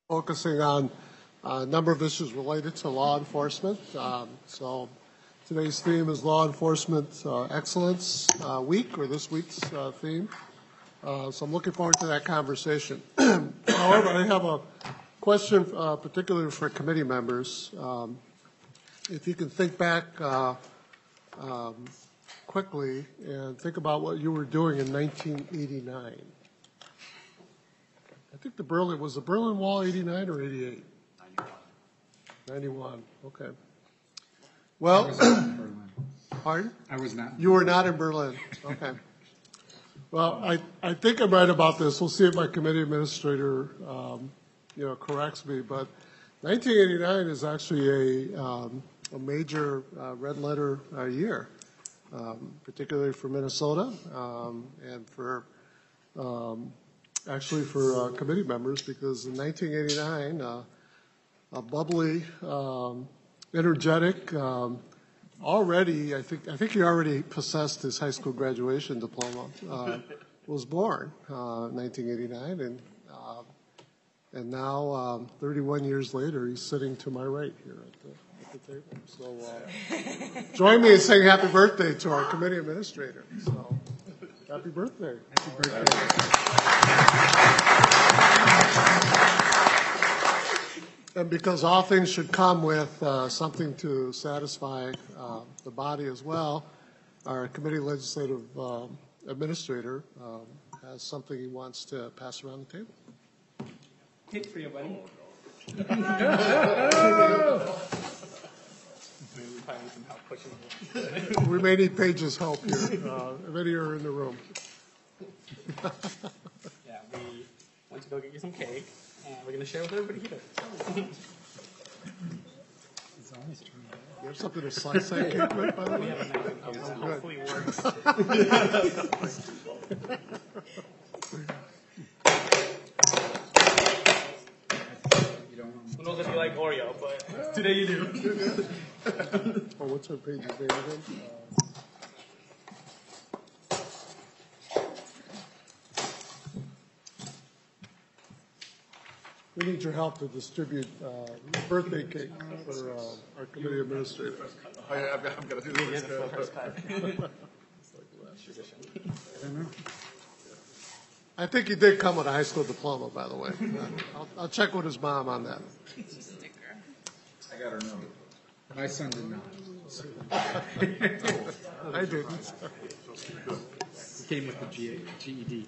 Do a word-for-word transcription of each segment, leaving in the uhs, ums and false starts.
focusing on a number of issues related to law enforcement. Um, so today's theme is Law Enforcement uh, Excellence uh, Week, or this week's uh, theme. Uh, so I'm looking forward to that conversation. However, I have a question uh, particularly for committee members. Um, if you can think back uh, um, quickly and think about what you were doing in nineteen eighty-nine. I think the Berlin, was the Berlin Wall eighty-nine or eighty-eight? ninety-one. ninety-one, okay. Well, I was not in Berlin. Pardon? I was not. You were not in Berlin, okay. Well, I, I think I'm right about this. We'll see if my committee administrator, um, you know, corrects me. But nineteen eighty-nine is actually a, um, a major uh, red letter uh, year, um, particularly for Minnesota um, and for um, actually for uh, committee members, because in nineteen eighty-nine, uh, a bubbly, um, energetic, um, already, I think, I think he already possessed his high school graduation diploma, uh, was born uh, in nineteen eighty-nine, and uh, and now, um, thirty-one years later, he's sitting to my right here at the, at the table. So uh, join me in saying happy birthday to our committee administrator. So happy birthday. Happy birthday. And because all things should come with uh, something to satisfy uh, the body as well, our committee legislative um, administrator um, has something he wants to pass around the table. Take it for you, buddy. We may need Paige's help here, uh, if any are in the room. Yeah, we went to go get you some cake, and we're going to share with everybody here. It's always true. You have something to slice that cake with, by the We way? have a knife and fork, so hopefully it works. You don't want Who knows if you like Oreo, but today you do. Oh, what's our Paige's name again? We need your help to distribute uh, birthday cake for uh, our committee administrator. Oh, yeah, I've got, I've got to do this. First cut. I think he did come with a high school diploma, by the way. I'll, I'll check with his mom on that. I got her number. My son did not. I didn't. He came with the G E D.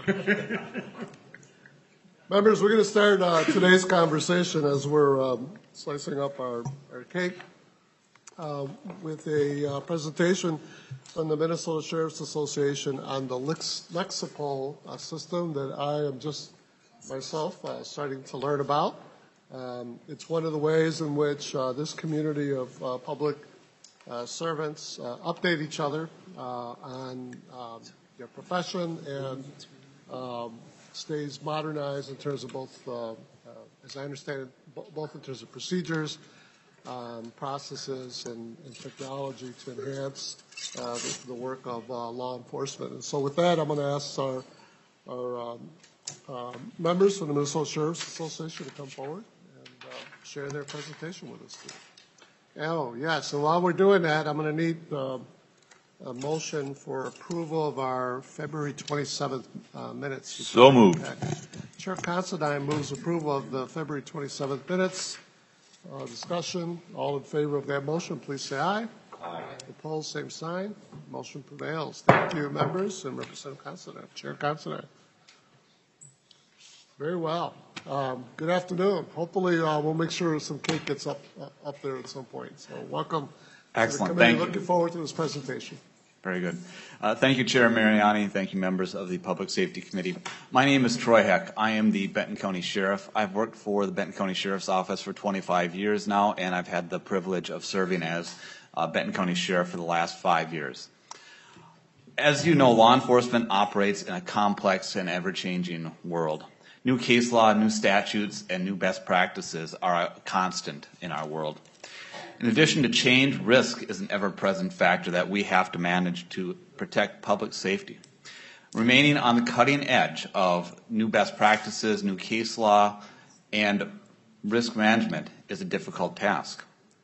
Members, we're going to start uh, today's conversation as we're um, slicing up our, our cake uh, with a uh, presentation from the Minnesota Sheriff's Association on the Lex- Lexipol uh, system that I am just myself uh, starting to learn about. Um, it's one of the ways in which uh, this community of uh, public uh, servants uh, update each other uh, on um, their profession and um, stays modernized in terms of both, uh, uh, as I understand it, b- both in terms of procedures, um, processes, and, and technology to enhance uh, the, the work of uh, law enforcement. And so with that, I'm going to ask our, our um, uh, members from the Minnesota Sheriff's Association to come forward and uh, share their presentation with us today. Oh, yeah, so while we're doing that, I'm going to need uh, a motion for approval of our February twenty-seventh uh, minutes. So moved. Chair Considine moves approval of the February twenty-seventh minutes. Uh, discussion. All in favor of that motion, please say aye. Aye. Opposed, same sign. Motion prevails. Thank you, members, and Representative Considine. Chair Considine. Very well. Um, good afternoon. Hopefully, uh, we'll make sure some cake gets up uh, up there at some point. So, welcome. Excellent. To the committee. Thank you. Looking forward to this presentation. Very good. Uh, thank you, Chair Mariani. Thank you, members of the Public Safety Committee. My name is Troy Heck. I am the Benton County Sheriff. I've worked for the Benton County Sheriff's Office for twenty-five years now, and I've had the privilege of serving as uh, Benton County Sheriff for the last five years. As you know, law enforcement operates in a complex and ever-changing world. New case law, new statutes, and new best practices are a constant in our world. In addition to change, risk is an ever-present factor that we have to manage to protect public safety. Remaining on the cutting edge of new best practices, new case law, and risk management is a difficult task.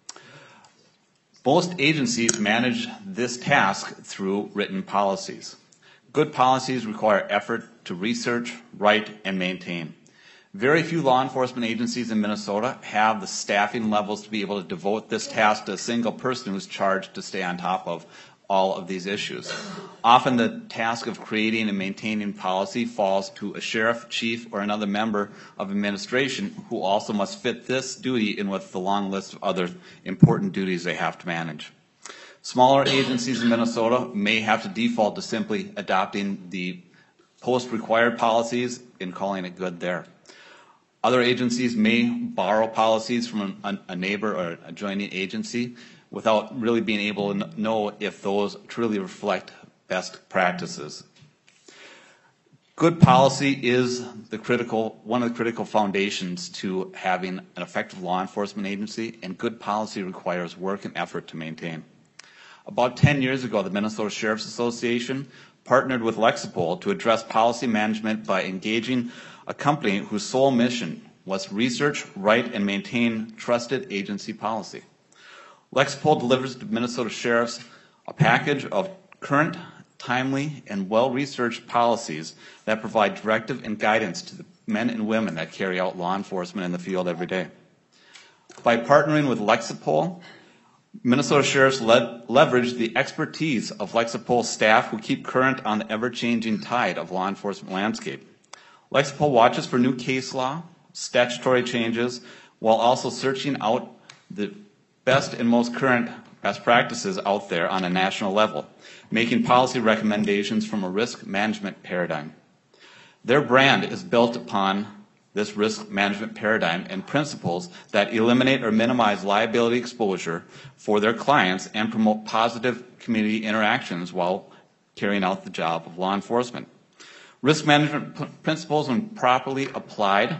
Most agencies manage this task through written policies. Good policies require effort to research, write, and maintain. Very few law enforcement agencies in Minnesota have the staffing levels to be able to devote this task to a single person who's charged to stay on top of all of these issues. Often the task of creating and maintaining policy falls to a sheriff, chief, or another member of administration who also must fit this duty in with the long list of other important duties they have to manage. Smaller agencies in Minnesota may have to default to simply adopting the post-required policies and calling it good there. Other agencies may borrow policies from a, a neighbor or a adjoining agency without really being able to know if those truly reflect best practices. Good policy is the critical, one of the critical foundations to having an effective law enforcement agency, and good policy requires work and effort to maintain. About ten years ago, the Minnesota Sheriff's Association partnered with Lexipol to address policy management by engaging a company whose sole mission was to research, write, and maintain trusted agency policy. Lexipol delivers to Minnesota sheriffs a package of current, timely, and well-researched policies that provide directive and guidance to the men and women that carry out law enforcement in the field every day. By partnering with Lexipol, Minnesota sheriffs le- leverage the expertise of Lexipol staff who keep current on the ever-changing tide of law enforcement landscape. Lexipol watches for new case law, statutory changes, while also searching out the best and most current best practices out there on a national level, making policy recommendations from a risk management paradigm. Their brand is built upon this risk management paradigm and principles that eliminate or minimize liability exposure for their clients and promote positive community interactions while carrying out the job of law enforcement. Risk management p- principles, when properly applied,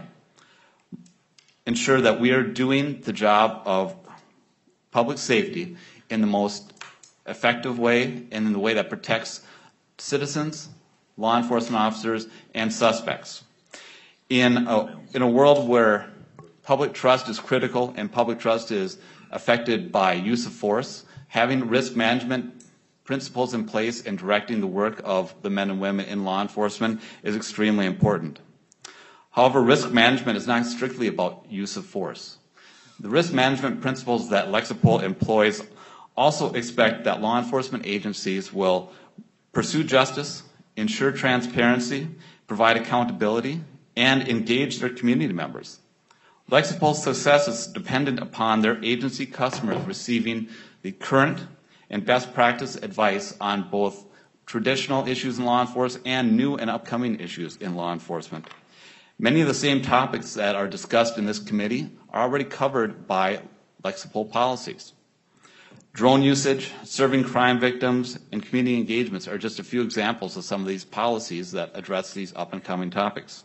ensure that we are doing the job of public safety in the most effective way and in the way that protects citizens, law enforcement officers, and suspects. In a, in a world where public trust is critical and public trust is affected by use of force, having risk management principles in place and directing the work of the men and women in law enforcement is extremely important. However, risk management is not strictly about use of force. The risk management principles that Lexipol employs also expect that law enforcement agencies will pursue justice, ensure transparency, provide accountability, and engage their community members. Lexipol's success is dependent upon their agency customers receiving the current and best practice advice on both traditional issues in law enforcement and new and upcoming issues in law enforcement. Many of the same topics that are discussed in this committee are already covered by Lexipol policies. Drone usage, serving crime victims, and community engagements are just a few examples of some of these policies that address these up-and-coming topics.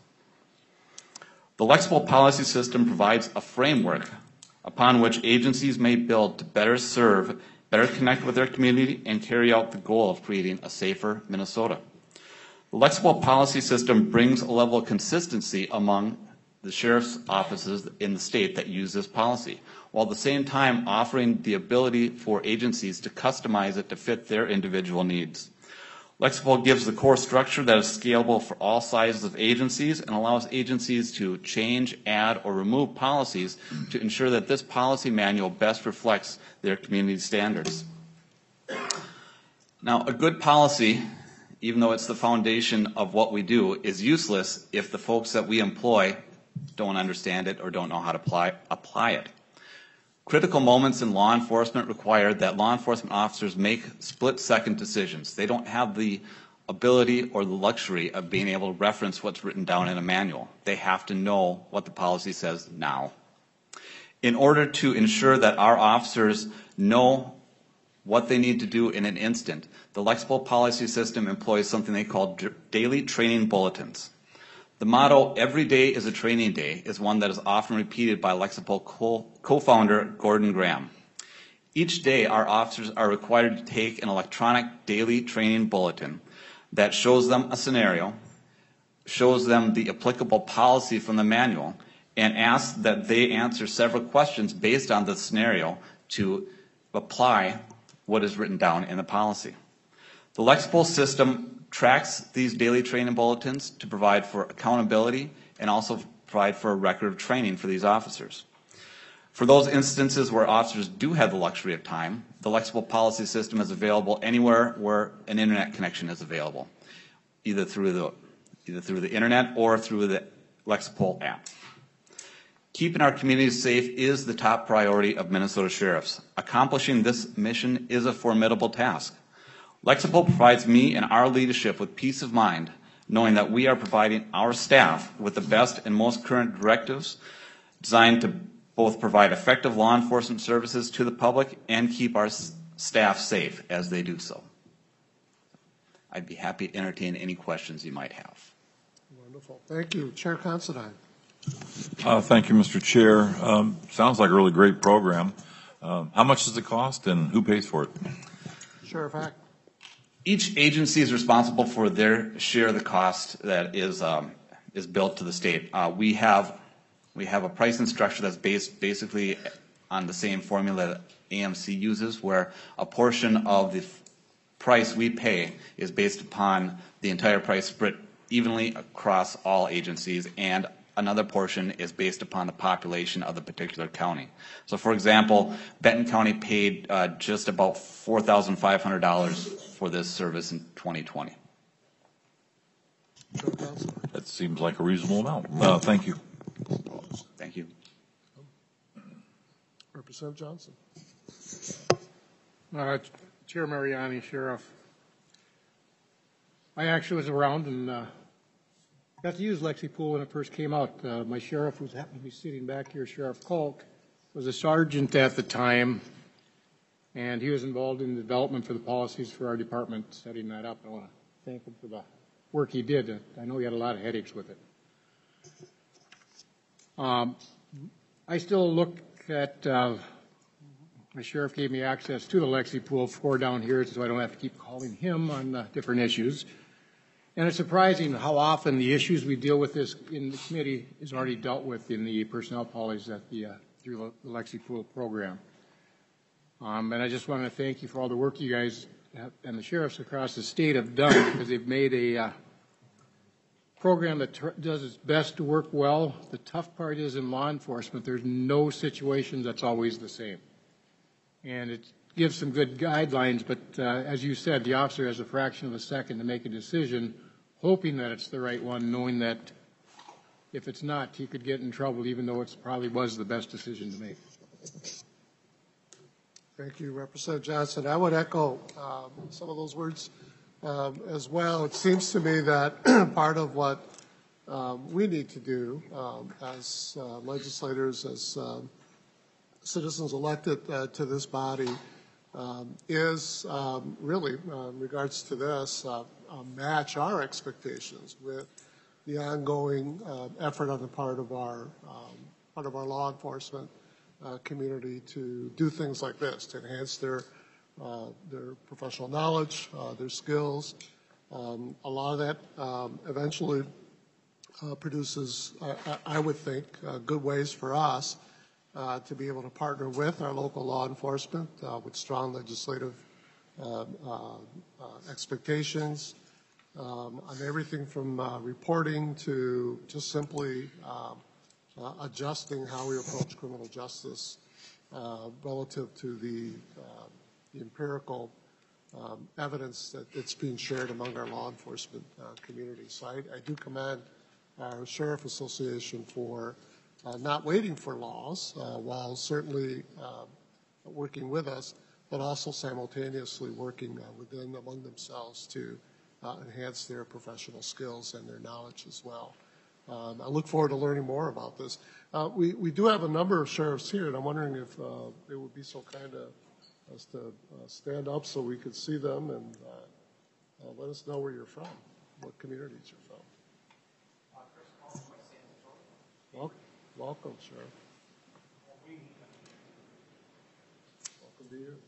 The Lexipol policy system provides a framework upon which agencies may build to better serve, better connect with their community, and carry out the goal of creating a safer Minnesota. The Lexipol policy system brings a level of consistency among the sheriff's offices in the state that use this policy, while at the same time offering the ability for agencies to customize it to fit their individual needs. Lexipol gives the core structure that is scalable for all sizes of agencies and allows agencies to change, add, or remove policies to ensure that this policy manual best reflects their community standards. Now, a good policy, even though it's the foundation of what we do, is useless if the folks that we employ don't understand it or don't know how to apply, apply it. Critical moments in law enforcement require that law enforcement officers make split-second decisions. They don't have the ability or the luxury of being able to reference what's written down in a manual. They have to know what the policy says now. In order to ensure that our officers know what they need to do in an instant, the Lexipol policy system employs something they call daily training bulletins. The motto, "Every day is a training day," is one that is often repeated by Lexipol co-founder Gordon Graham. Each day, our officers are required to take an electronic daily training bulletin that shows them a scenario, shows them the applicable policy from the manual, and ask that they answer several questions based on the scenario to apply what is written down in the policy. The Lexipol system tracks these daily training bulletins to provide for accountability and also provide for a record of training for these officers. For those instances where officers do have the luxury of time, the Lexipol policy system is available anywhere where an internet connection is available, either through the, either through the internet or through the Lexipol app. Keeping our communities safe is the top priority of Minnesota sheriffs. Accomplishing this mission is a formidable task. Lexipol provides me and our leadership with peace of mind, knowing that we are providing our staff with the best and most current directives designed to both provide effective law enforcement services to the public and keep our s- staff safe as they do so. I'd be happy to entertain any questions you might have. Wonderful. Thank you. Chair Considine. Uh, thank you, Mister Chair. Um, sounds like a really great program. Um, how much does it cost and who pays for it? Sheriff Hack. Each agency is responsible for their share of the cost that is um, is billed to the state. Uh, we have we have a pricing structure that's based basically on the same formula that A M C uses, where a portion of the f- price we pay is based upon the entire price split evenly across all agencies, and another portion is based upon the population of the particular county. So, for example, Benton County paid uh, just about four thousand five hundred dollars for this service in twenty twenty. Chair Considine. That seems like a reasonable amount. Uh, thank you. Thank you. Representative Johnson. Uh, Chair Mariani, Sheriff. I actually was around and uh, got to use Lexipol when it first came out. Uh, my sheriff, who's happened to be sitting back here, Sheriff Kalk, was a sergeant at the time, and he was involved in the development for the policies for our department, setting that up. I want to thank him for the work he did. I know he had a lot of headaches with it. Um, I still look at, uh, my sheriff gave me access to the Lexipol for down here, so I don't have to keep calling him on uh, different issues. And it's surprising how often the issues we deal with this in the committee is already dealt with in the personnel policies at the, uh, through the Lexipol program. Um, and I just want to thank you for all the work you guys have, and the sheriffs across the state have done, because they've made a uh, program that tr- does its best to work well. The tough part is in law enforcement, there's no situation that's always the same. And it gives some good guidelines, but uh, as you said, the officer has a fraction of a second to make a decision, hoping that it's the right one, knowing that if it's not, he could get in trouble, even though it probably was the best decision to make. Thank you, Representative Johnson. I would echo um, some of those words um, as well. It seems to me that part of what um, we need to do um, as uh, legislators, as um, citizens elected uh, to this body, um, is um, really, uh, in regards to this, uh, uh, match our expectations with the ongoing uh, effort on the part of our um, part of our law enforcement uh, community to do things like this, to enhance their uh, their professional knowledge, uh, their skills. Um, a lot of that um, eventually uh, produces, I, I would think, uh, good ways for us uh, to be able to partner with our local law enforcement uh, with strong legislative uh, uh, uh, expectations um, on everything from uh, reporting to just simply um, uh, adjusting how we approach criminal justice uh, relative to the, uh, the empirical um, evidence that it's being shared among our law enforcement uh, community. So I, I do commend our Sheriff Association for uh, not waiting for laws uh, while certainly uh, working with us, but also simultaneously working uh, within among themselves to uh, enhance their professional skills and their knowledge as well. Um, I look forward to learning more about this. Uh, we, we do have a number of sheriffs here, and I'm wondering if uh, they would be so kind of as to uh, stand up so we could see them and uh, uh, let us know where you're from, what communities you're from. Welcome, welcome, Sheriff. Welcome to you.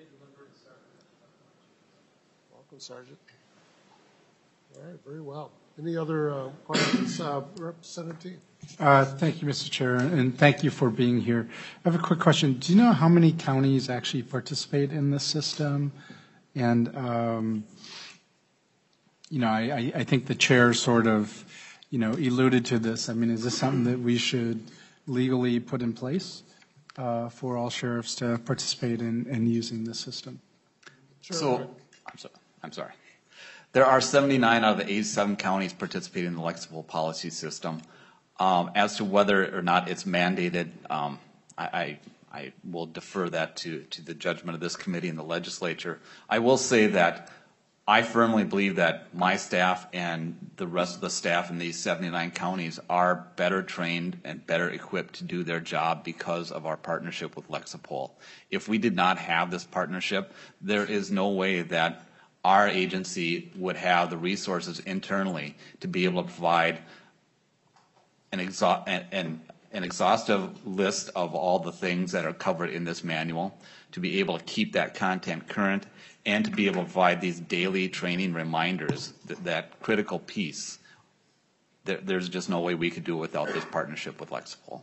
Welcome, Sergeant. All right, very well. Any other uh, questions? Uh, Representative Teague? Uh, Thank you, Mister Chair, and thank you for being here. I have a quick question. Do you know how many counties actually participate in this system? And, um, you know, I, I- I think the chair sort of, you know, alluded to this. I mean, is this something that we should legally put in place uh, for all sheriffs to participate in, in using this system? So, I'm sorry, I'm sorry. There are seventy-nine out of the eighty-seven counties participating in the Lexipol policy system. Um, as to whether or not it's mandated, um, I, I, I will defer that to, to the judgment of this committee and the legislature. I will say that I firmly believe that my staff and the rest of the staff in these seventy-nine counties are better trained and better equipped to do their job because of our partnership with Lexipol. If we did not have this partnership, there is no way that our agency would have the resources internally to be able to provide an, exha- an, an exhaustive list of all the things that are covered in this manual, to be able to keep that content current, and to be able to provide these daily training reminders, that, that critical piece. There, there's just no way we could do it without this partnership with Lexipol.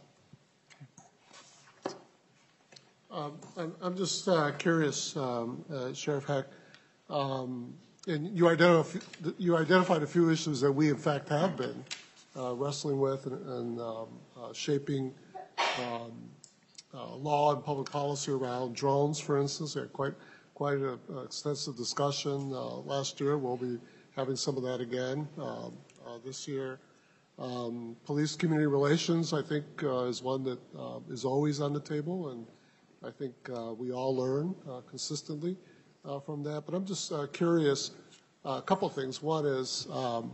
Um, I'm, I'm just uh, curious, um, uh, Sheriff Heck, um, and you, identif- you identified a few issues that we in fact have been uh, wrestling with and, and um, uh, shaping um, uh, law and public policy around drones, for instance. We had quite, quite an extensive discussion uh, last year. We'll be having some of that again um, uh, this year. Um, police community relations, I think, uh, is one that uh, is always on the table, and I think uh, we all learn uh, consistently uh, from that. But I'm just uh, curious, uh, a couple of things. One is, um,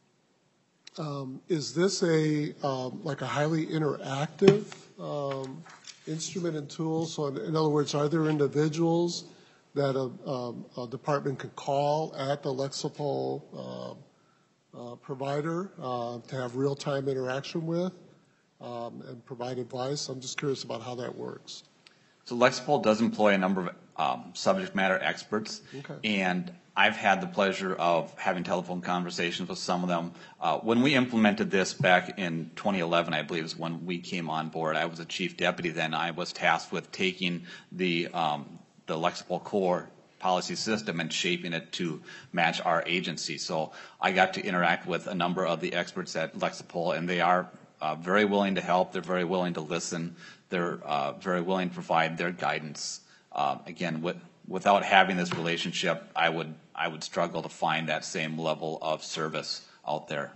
um, is this a um, like a highly interactive um, instrument and tool? So in, in other words, are there individuals that a, um, a department can call at the Lexipol uh, uh, provider uh, to have real-time interaction with um, and provide advice? I'm just curious about how that works. So Lexipol does employ a number of um, subject matter experts, Okay. and I've had the pleasure of having telephone conversations with some of them. Uh, when we implemented this back in twenty eleven, I believe is when we came on board. I was a chief deputy then. I was tasked with taking the um, the Lexipol core policy system and shaping it to match our agency. So I got to interact with a number of the experts at Lexipol, and they are uh, very willing to help. They're very willing to listen. They're uh, very willing to provide their guidance. Uh, again, with, without having this relationship, I would I would struggle to find that same level of service out there.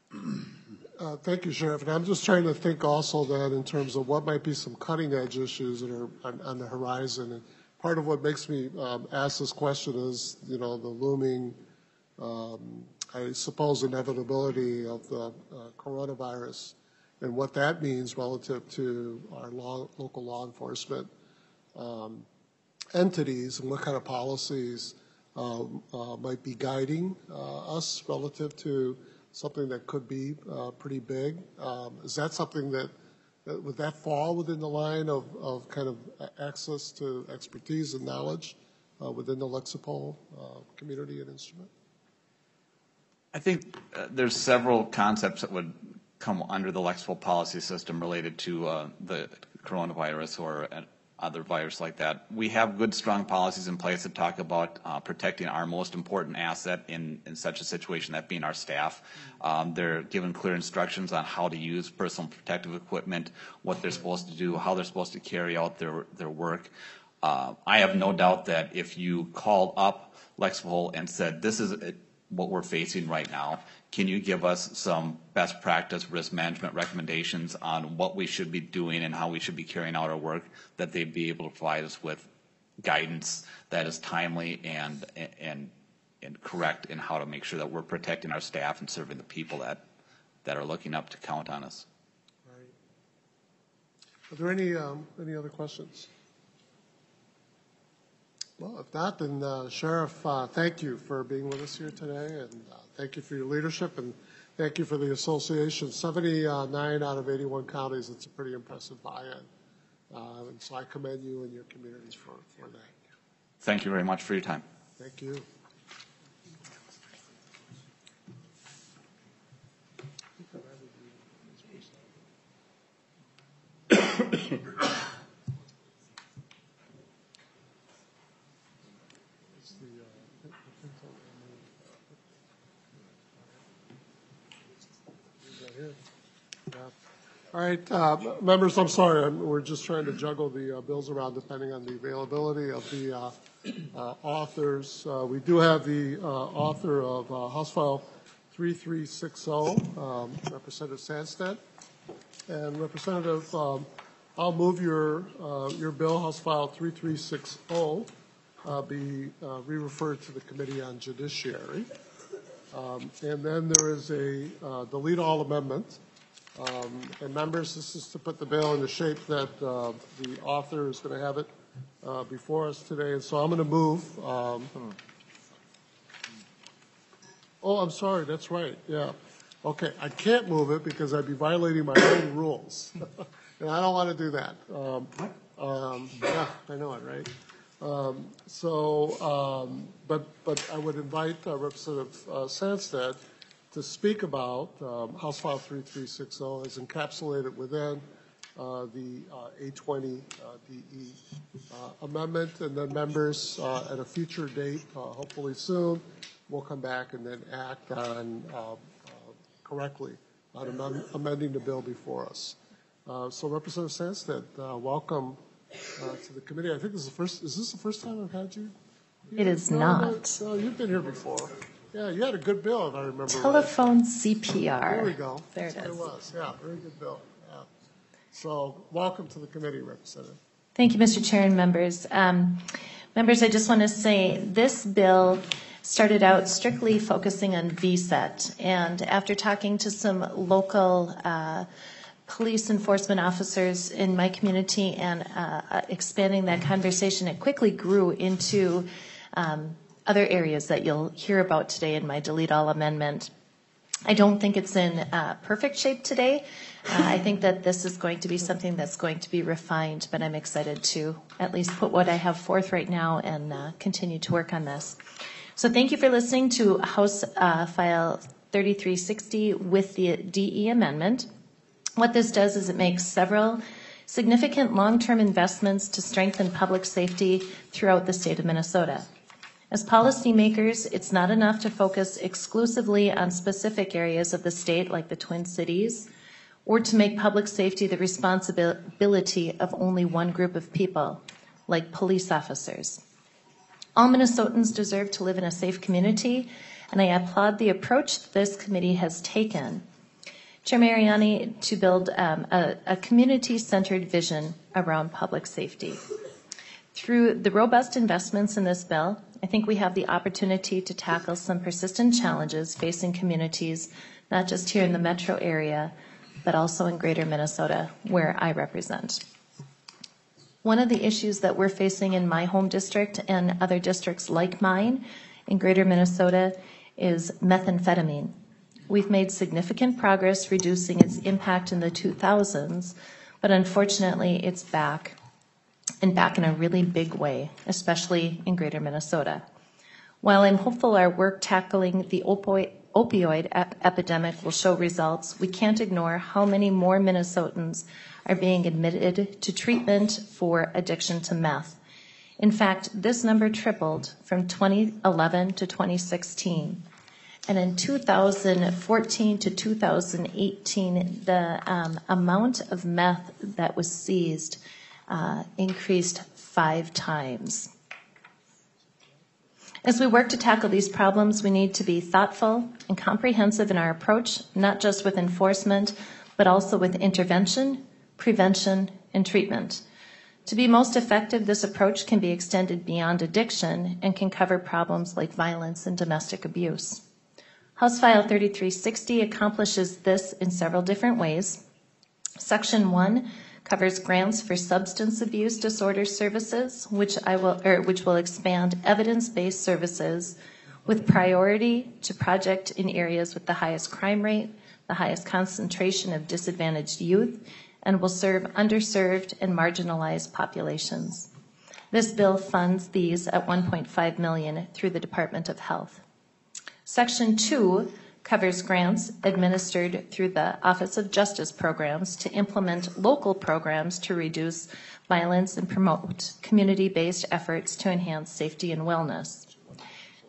Uh, thank you, Sheriff. And I'm just trying to think also that in terms of what might be some cutting edge issues that are on, on the horizon. And part of what makes me um, ask this question is, you know, the looming, um, I suppose, inevitability of the uh, coronavirus and what that means relative to our law, local law enforcement um, entities and what kind of policies uh, uh, might be guiding uh, us relative to something that could be uh, pretty big. Um, is that something that, that, would that fall within the line of, of kind of access to expertise and knowledge uh, within the Lexipol uh, community and instrument? I think uh, there's several concepts that would come under the Lexipol policy system related to uh, the coronavirus or uh, other virus like that. We have good, strong policies in place that talk about uh, protecting our most important asset in, in such a situation, that being our staff. Um, they're given clear instructions on how to use personal protective equipment, what they're supposed to do, how they're supposed to carry out their, their work. Uh, I have no doubt that if you called up Lexipol and said, this is a, what we're facing right now, can you give us some best practice risk management recommendations on what we should be doing and how we should be carrying out our work, that they'd be able to provide us with guidance that is timely and and and correct in how to make sure that we're protecting our staff and serving the people that that are looking up to count on us. Right. Are there any um, any other questions? Well, if not, then uh, Sheriff, uh, thank you for being with us here today, and uh, thank you for your leadership, and thank you for the association. seventy-nine out of eighty-one counties, it's a pretty impressive buy-in. Uh, and so I commend you and your communities for, for that. Thank you very much for your time. Thank you. here. Yeah. All right, uh, members, I'm sorry, I'm, we're just trying to juggle the uh, bills around depending on the availability of the uh, uh, authors. Uh, we do have the uh, author of uh, House File three three six zero, um, Representative Sandstedt. And Representative, um, I'll move your uh, your bill, House File three three six zero, uh, be uh, re-referred to the Committee on Judiciary. Um, and then there is a uh, delete all amendment. Um, and members, this is to put the bill in the shape that uh, the author is going to have it uh, before us today. And so I'm going to move. Um, oh, I'm sorry. That's right. Yeah. Okay. I can't move it because I'd be violating my own rules. And I don't want to do that. Um, um, yeah, I know it, right? Um, so, um, but, but I would invite uh, Representative uh, Sandstedt to speak about um, House File three three six zero as encapsulated within uh, the uh, A twenty uh, D E uh, amendment, and then members uh, at a future date, uh, hopefully soon, will come back and then act on uh, uh, correctly on amend amending the bill before us. Uh, so, Representative Sandstedt, uh, welcome uh, to the committee. I think this is the first. Is this the first time I've had you? It is no, not. No, no, you've been here before. Yeah, you had a good bill, if I remember Telephone right. C P R. There we go. There it That's is. what it was. Yeah, very good bill. Yeah. So, welcome to the committee, Representative. Thank you, Mister Chair and members. Um, members, I just want to say this bill started out strictly focusing on V SET, and after talking to some local uh, police enforcement officers in my community and uh, expanding that conversation, it quickly grew into um, other areas that you'll hear about today in my delete all amendment. I don't think it's in uh, perfect shape today. Uh, I think that this is going to be something that's going to be refined, but I'm excited to at least put what I have forth right now and uh, continue to work on this. So thank you for listening to House uh, File thirty-three sixty with the D E amendment. What this does is it makes several significant long-term investments to strengthen public safety throughout the state of Minnesota. As policymakers, it's not enough to focus exclusively on specific areas of the state like the Twin Cities, or to make public safety the responsibility of only one group of people, like police officers. All Minnesotans deserve to live in a safe community, and I applaud the approach this committee has taken, Chair Mariani, to build um, a, a community-centered vision around public safety. Through the robust investments in this bill, I think we have the opportunity to tackle some persistent challenges facing communities, not just here in the metro area, but also in greater Minnesota, where I represent. One of the issues that we're facing in my home district and other districts like mine in greater Minnesota is methamphetamine. We've made significant progress reducing its impact in the two thousands, but unfortunately it's back, and back in a really big way, especially in greater Minnesota. While I'm hopeful our work tackling the opioid, opioid ep epidemic will show results, we can't ignore how many more Minnesotans are being admitted to treatment for addiction to meth. In fact, this number tripled from twenty eleven to twenty sixteen. And in two thousand fourteen to two thousand eighteen, the um, amount of meth that was seized uh, increased five times. As we work to tackle these problems, we need to be thoughtful and comprehensive in our approach, not just with enforcement, but also with intervention, prevention, and treatment. To be most effective, this approach can be extended beyond addiction and can cover problems like violence and domestic abuse. House File thirty-three sixty accomplishes this in several different ways. Section one covers grants for substance abuse disorder services, which I will, or which will expand evidence-based services with priority to project in areas with the highest crime rate, the highest concentration of disadvantaged youth, and will serve underserved and marginalized populations. This bill funds these at one point five million dollars through the Department of Health. Section two covers grants administered through the Office of Justice programs to implement local programs to reduce violence and promote community-based efforts to enhance safety and wellness.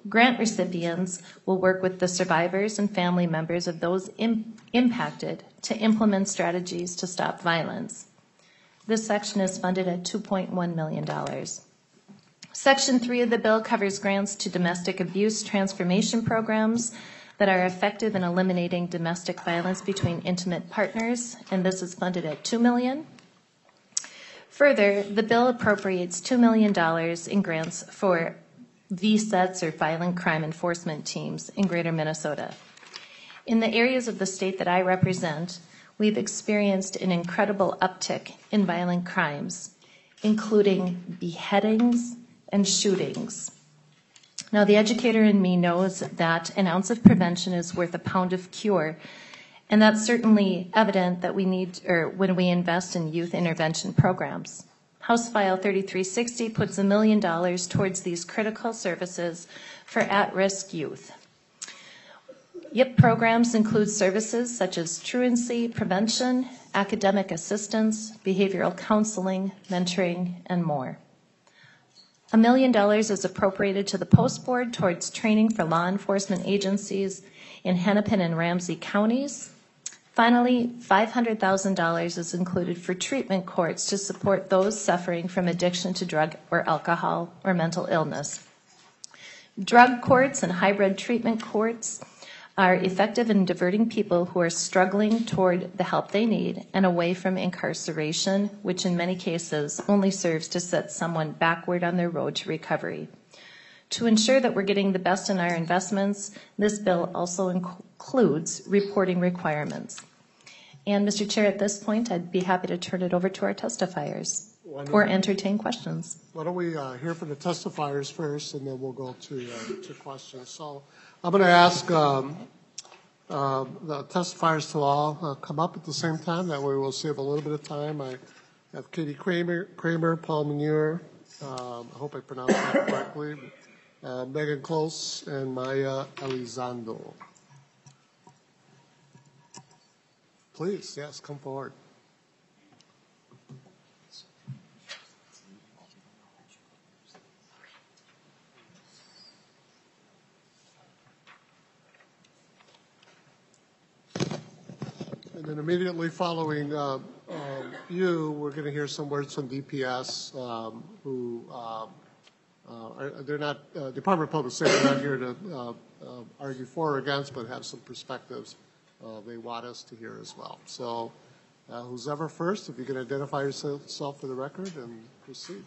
Grant recipients will work with the survivors and family members of those im- impacted to implement strategies to stop violence. This section is funded at two point one million dollars. Section three of the bill covers grants to domestic abuse transformation programs that are effective in eliminating domestic violence between intimate partners, and this is funded at two million dollars. Further, the bill appropriates two million dollars in grants for V SETs, or Violent Crime Enforcement Teams, in Greater Minnesota. In the areas of the state that I represent, we've experienced an incredible uptick in violent crimes, including beheadings and shootings. Now, the educator in me knows that an ounce of prevention is worth a pound of cure, and that's certainly evident that we need, or when we invest in youth intervention programs. House File thirty-three sixty puts a million dollars towards these critical services for at-risk youth. Y I P programs include services such as truancy prevention, academic assistance, behavioral counseling, mentoring, and more. A million dollars is appropriated to the Post Board towards training for law enforcement agencies in Hennepin and Ramsey counties. Finally, five hundred thousand dollars is included for treatment courts to support those suffering from addiction to drug or alcohol or mental illness. Drug courts and hybrid treatment courts are effective in diverting people who are struggling toward the help they need and away from incarceration, which in many cases only serves to set someone backward on their road to recovery. To ensure that we're getting the best in our investments, this bill also includes reporting requirements. And Mister Chair, at this point, I'd be happy to turn it over to our testifiers or entertain questions. Why don't we uh, hear from the testifiers first, and then we'll go to, uh, to questions. So I'm going to ask um, uh, the testifiers to all uh, come up at the same time. That way we'll save a little bit of time. I have Katie Kramer, Kramer Paul Manure, um, I hope I pronounced that correctly, uh, Megan Close, and Maya Elizondo. Please, yes, come forward. And then immediately following uh, uh, you, we're going to hear some words from D P S, um, who uh, uh, are, they're not, uh, Department of Public Safety, not here to uh, uh, argue for or against, but have some perspectives uh, they want us to hear as well. So uh, who's ever first, if you can identify yourself for the record and proceed.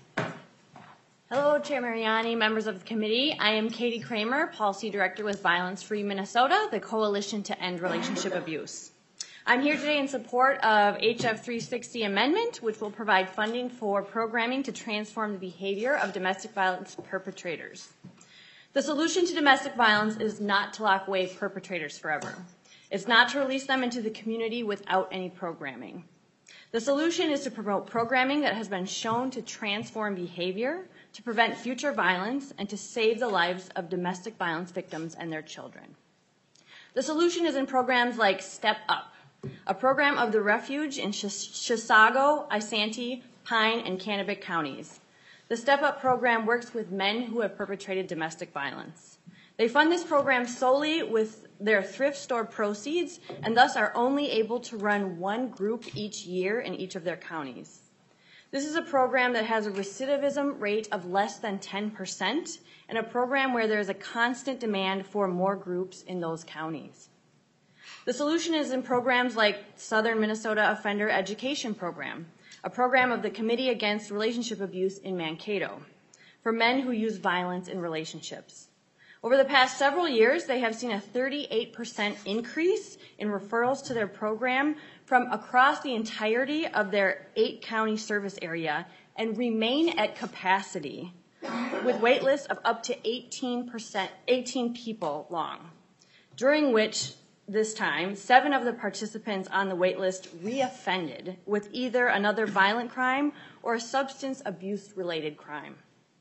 Hello, Chair Mariani, members of the committee. I am Katie Kramer, Policy Director with Violence Free Minnesota, the Coalition to End Relationship Abuse. I'm here today in support of H F three sixty amendment, which will provide funding for programming to transform the behavior of domestic violence perpetrators. The solution to domestic violence is not to lock away perpetrators forever. It's not to release them into the community without any programming. The solution is to promote programming that has been shown to transform behavior, to prevent future violence, and to save the lives of domestic violence victims and their children. The solution is in programs like Step Up, a program of the Refuge in Chisago, Isanti, Pine, and Kennebec counties. The Step Up program works with men who have perpetrated domestic violence. They fund this program solely with their thrift store proceeds and thus are only able to run one group each year in each of their counties. This is a program that has a recidivism rate of less than ten percent and a program where there is a constant demand for more groups in those counties. The solution is in programs like Southern Minnesota Offender Education Program, a program of the Committee Against Relationship Abuse in Mankato, for men who use violence in relationships. Over the past several years, they have seen a thirty-eight percent increase in referrals to their program from across the entirety of their eight-county service area and remain at capacity with wait lists of up to eighteen percent, eighteen people long, during which this time, seven of the participants on the wait list reoffended with either another violent crime or a substance abuse-related crime.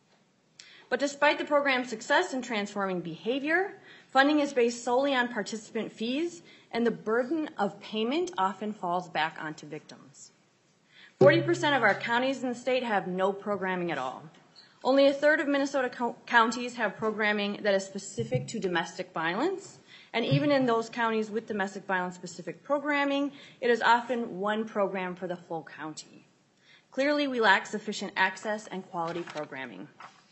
But despite the program's success in transforming behavior, funding is based solely on participant fees, and the burden of payment often falls back onto victims. forty percent of our counties in the state have no programming at all. Only a third of Minnesota co- counties have programming that is specific to domestic violence. And even in those counties with domestic violence specific programming, it is often one program for the full county. Clearly, we lack sufficient access and quality programming.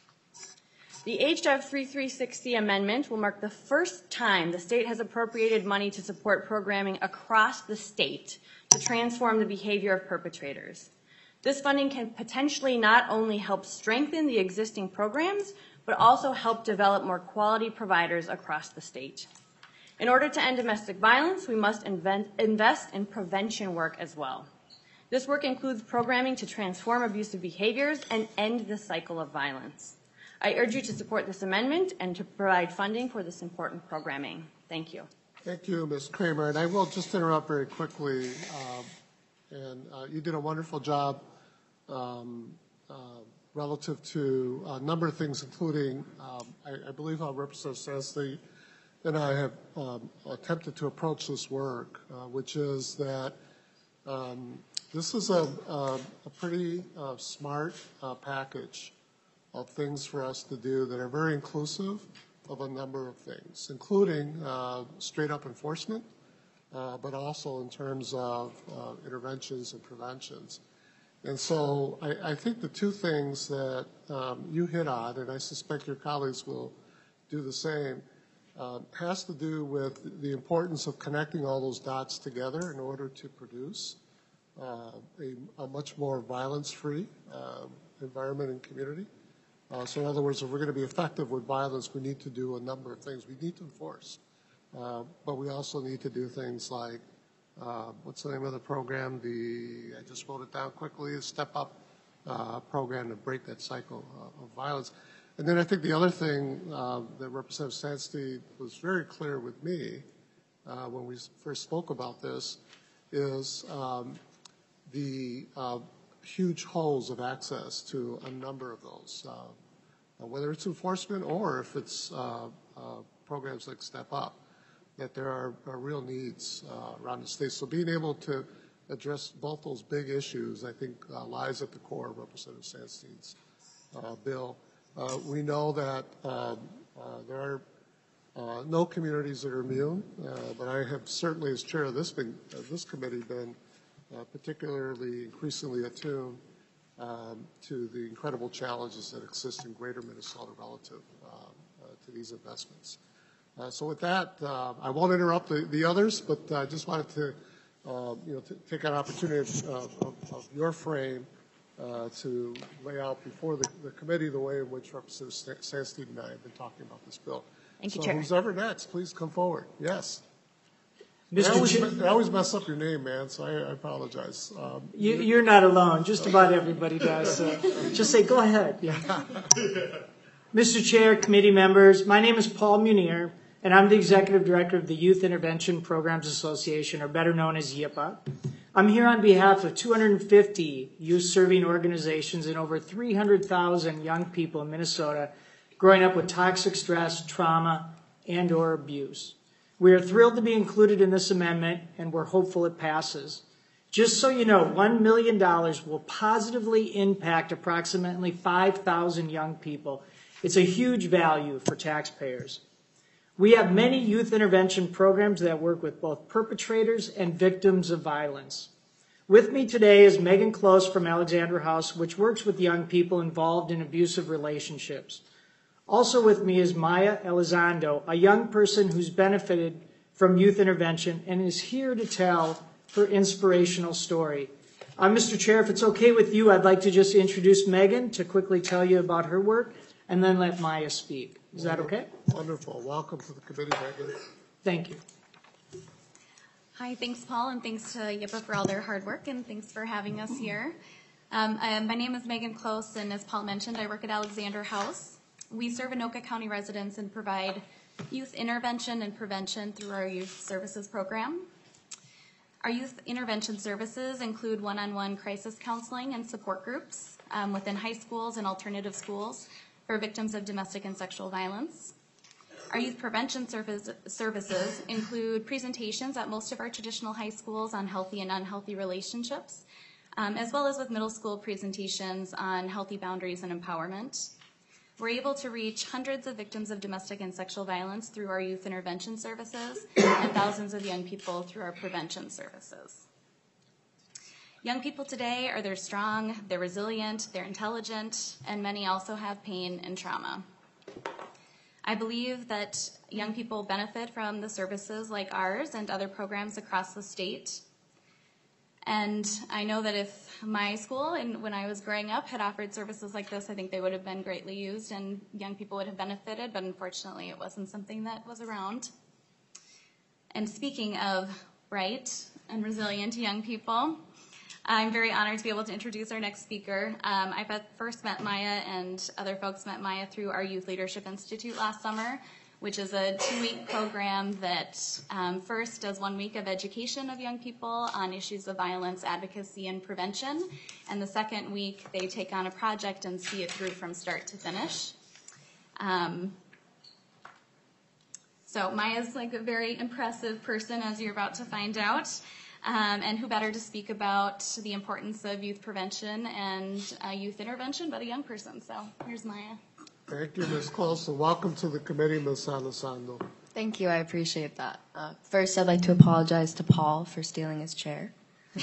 The H F thirty-three sixty amendment will mark the first time the state has appropriated money to support programming across the state to transform the behavior of perpetrators. This funding can potentially not only help strengthen the existing programs, but also help develop more quality providers across the state. In order to end domestic violence, we must invent, invest in prevention work as well. This work includes programming to transform abusive behaviors and end the cycle of violence. I urge you to support this amendment and to provide funding for this important programming. Thank you. Thank you, Miz Kramer. And I will just interrupt very quickly. Um, and uh, you did a wonderful job um, uh, relative to a number of things, including, um, I, I believe how Representative Sansky and I have um, attempted to approach this work, uh, which is that um, this is a, a, a pretty uh, smart uh, package of things for us to do that are very inclusive of a number of things, including uh, straight-up enforcement, uh, but also in terms of uh, interventions and preventions. And so I, I think the two things that um, you hit on, and I suspect your colleagues will do the same, uh, has to do with the importance of connecting all those dots together in order to produce uh, a, a much more violence-free uh, environment and community. Uh, so in other words, if we're going to be effective with violence, we need to do a number of things. We need to enforce, uh, but we also need to do things like, uh, what's the name of the program? The, I just wrote it down quickly, the Step Up uh, program to break that cycle uh, of violence. And then I think the other thing uh, that Representative Sansky was very clear with me uh, when we first spoke about this is um, the uh, huge holes of access to a number of those, uh, whether it's enforcement or if it's uh, uh, programs like Step Up, that there are, are real needs uh, around the state. So being able to address both those big issues, I think, uh, lies at the core of Representative Sansky's uh, bill. Uh, we know that um, uh, there are uh, no communities that are immune, uh, but I have certainly, as chair of this, been, uh, this committee, been uh, particularly increasingly attuned um, to the incredible challenges that exist in greater Minnesota relative uh, uh, to these investments. Uh, so with that, uh, I won't interrupt the, the others, but I just wanted to, uh, you know, to take an opportunity of, of, of your frame uh, to lay out before the, the committee the way in which Representative Sansky and I have been talking about this bill. Thank you, so Chair. Who's ever next, please come forward. Yes. I Mister always, Chair, I always mess up your name, man, so I, I apologize. Um, you, you're not alone. Just about everybody does. So just say, go ahead. Yeah. Mister Chair, committee members, my name is Paul Munir, and I'm the Executive Director of the Youth Intervention Programs Association, or better known as Y I P A. I'm here on behalf of two hundred fifty youth-serving organizations and over three hundred thousand young people in Minnesota growing up with toxic stress, trauma, and or abuse. We are thrilled to be included in this amendment, and we're hopeful it passes. Just so you know, one million dollars will positively impact approximately five thousand young people. It's a huge value for taxpayers. We have many youth intervention programs that work with both perpetrators and victims of violence. With me today is Megan Close from Alexander House, which works with young people involved in abusive relationships. Also with me is Maya Elizondo, a young person who's benefited from youth intervention and is here to tell her inspirational story. Uh, Mister Chair, if it's okay with you, I'd like to just introduce Megan to quickly tell you about her work and then let Maya speak. Is that okay? Wonderful. Welcome to the committee, Megan. Thank you. Hi, thanks, Paul, and thanks to Y I P A for all their hard work, and thanks for having us here. Um, uh, my name is Megan Close, and as Paul mentioned, I work at Alexander House. We serve Anoka County residents and provide youth intervention and prevention through our youth services program. Our youth intervention services include one-on-one crisis counseling and support groups um, within high schools and alternative schools for victims of domestic and sexual violence. Our youth prevention service, services include presentations at most of our traditional high schools on healthy and unhealthy relationships, um, as well as with middle school presentations on healthy boundaries and empowerment. we're able to reach hundreds of victims of domestic and sexual violence through our youth intervention services and thousands of young people through our prevention services. Young people today are they're strong, they're resilient, they're intelligent, and many also have pain and trauma. I believe that young people benefit from the services like ours and other programs across the state. And I know that if my school, and when I was growing up, had offered services like this, I think they would have been greatly used and young people would have benefited, but unfortunately it wasn't something that was around. And speaking of bright and resilient young people, I'm very honored to be able to introduce our next speaker. Um, I first met Maya and other folks met Maya through our Youth Leadership Institute last summer, which is a two-week program that um, first does one week of education of young people on issues of violence, advocacy, and prevention. And the second week, they take on a project and see it through from start to finish. Um, so Maya's like a very impressive person, as you're about to find out. Um, and who better to speak about the importance of youth prevention and uh, youth intervention but a young person. So here's Maya. Thank you, Miz Close, and welcome to the committee, Miz Alessandro. Thank you. I appreciate that. Uh, first, I'd like to apologize to Paul for stealing his chair.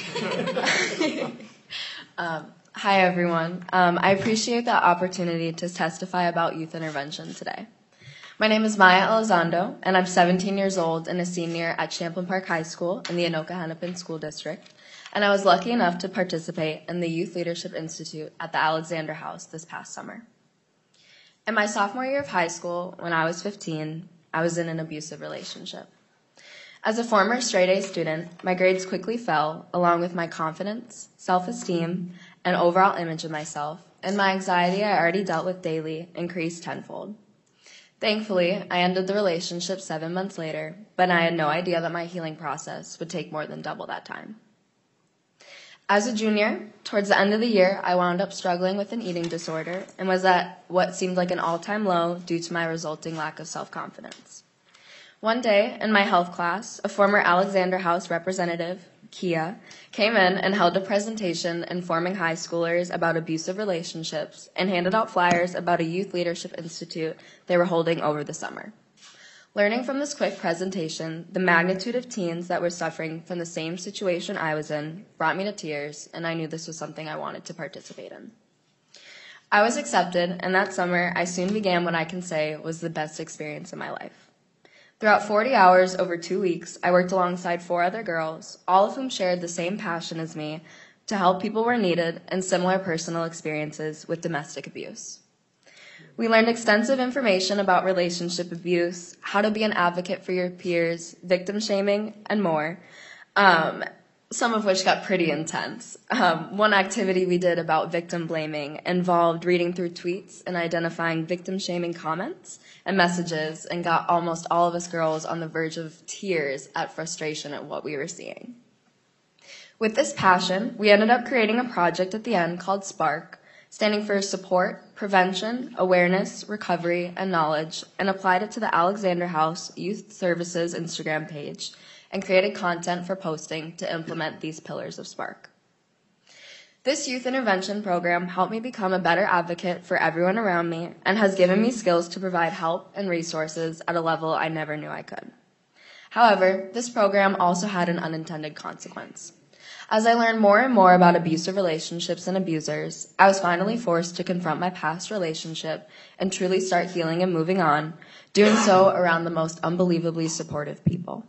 um, hi, everyone. Um, I appreciate the opportunity to testify about youth intervention today. My name is Maya Elizondo, and I'm seventeen years old and a senior at Champlain Park High School in the Anoka Hennepin School District, and I was lucky enough to participate in the Youth Leadership Institute at the Alexander House this past summer. In my sophomore year of high school, when I was fifteen, I was in an abusive relationship. As a former straight-A student, my grades quickly fell, along with my confidence, self-esteem, and overall image of myself, and my anxiety I already dealt with daily increased tenfold. Thankfully, I ended the relationship seven months later, but I had no idea that my healing process would take more than double that time. As a junior, towards the end of the year, I wound up struggling with an eating disorder and was at what seemed like an all-time low due to my resulting lack of self-confidence. One day, in my health class, a former Alexander House representative, Kia, came in and held a presentation informing high schoolers about abusive relationships and handed out flyers about a youth leadership institute they were holding over the summer. Learning from this quick presentation, the magnitude of teens that were suffering from the same situation I was in brought me to tears, and I knew this was something I wanted to participate in. I was accepted, and that summer I soon began what I can say was the best experience of my life. Throughout forty hours over two weeks, I worked alongside four other girls, all of whom shared the same passion as me to help people where needed and similar personal experiences with domestic abuse. We learned extensive information about relationship abuse, how to be an advocate for your peers, victim shaming, and more, um, some of which got pretty intense. Um, one activity we did about victim blaming involved reading through tweets and identifying victim shaming comments and messages, and got almost all of us girls on the verge of tears at frustration at what we were seeing. With this passion, we ended up creating a project at the end called SPARK, standing for Support, Prevention, Awareness, Recovery, and Knowledge, and applied it to the Alexander House Youth Services Instagram page, and created content for posting to implement these pillars of SPARK. This youth intervention program helped me become a better advocate for everyone around me and has given me skills to provide help and resources at a level I never knew I could. However, this program also had an unintended consequence. As I learned more and more about abusive relationships and abusers, I was finally forced to confront my past relationship and truly start healing and moving on, doing so around the most unbelievably supportive people.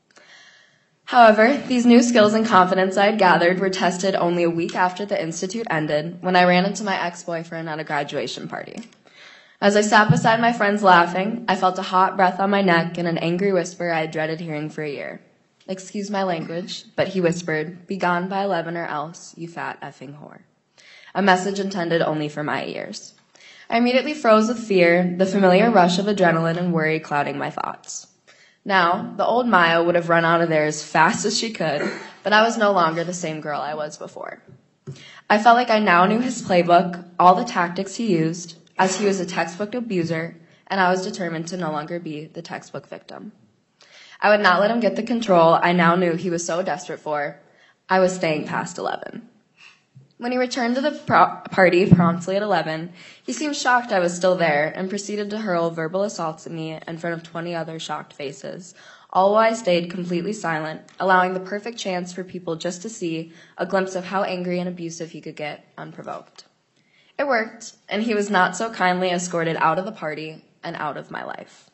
However, these new skills and confidence I had gathered were tested only a week after the institute ended, when I ran into my ex-boyfriend at a graduation party. As I sat beside my friends laughing, I felt a hot breath on my neck and an angry whisper I had dreaded hearing for a year. Excuse my language, but he whispered, "Be gone by eleven or else, you fat effing whore." A message intended only for my ears. I immediately froze with fear, the familiar rush of adrenaline and worry clouding my thoughts. Now, the old Maya would have run out of there as fast as she could, but I was no longer the same girl I was before. I felt like I now knew his playbook, all the tactics he used, as he was a textbook abuser, and I was determined to no longer be the textbook victim. I would not let him get the control I now knew he was so desperate for. I was staying past eleven. When he returned to the pro- party promptly at eleven, he seemed shocked I was still there and proceeded to hurl verbal assaults at me in front of twenty other shocked faces, all while I stayed completely silent, allowing the perfect chance for people just to see a glimpse of how angry and abusive he could get unprovoked. It worked, and he was not so kindly escorted out of the party and out of my life.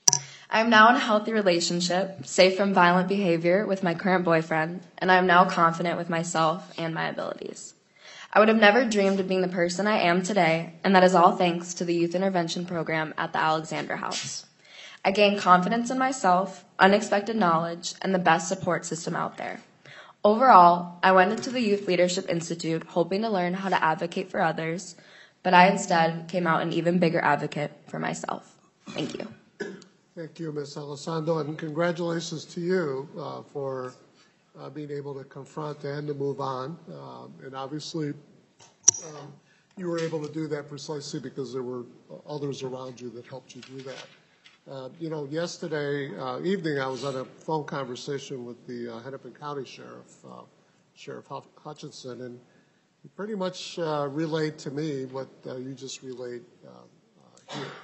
I am now in a healthy relationship, safe from violent behavior with my current boyfriend, and I am now confident with myself and my abilities. I would have never dreamed of being the person I am today, and that is all thanks to the Youth Intervention Program at the Alexander House. I gained confidence in myself, unexpected knowledge, and the best support system out there. Overall, I went into the Youth Leadership Institute hoping to learn how to advocate for others, but I instead came out an even bigger advocate for myself. Thank you. Thank you, Miz Elizondo, and congratulations to you uh, for Uh, being able to confront and to move on. Um, and obviously, um, you were able to do that precisely because there were others around you that helped you do that. Uh, you know, yesterday uh, evening, I was on a phone conversation with the uh, Hennepin County Sheriff, uh, Sheriff Hutchinson, and he pretty much uh, relayed to me what uh, you just relayed uh, uh, here.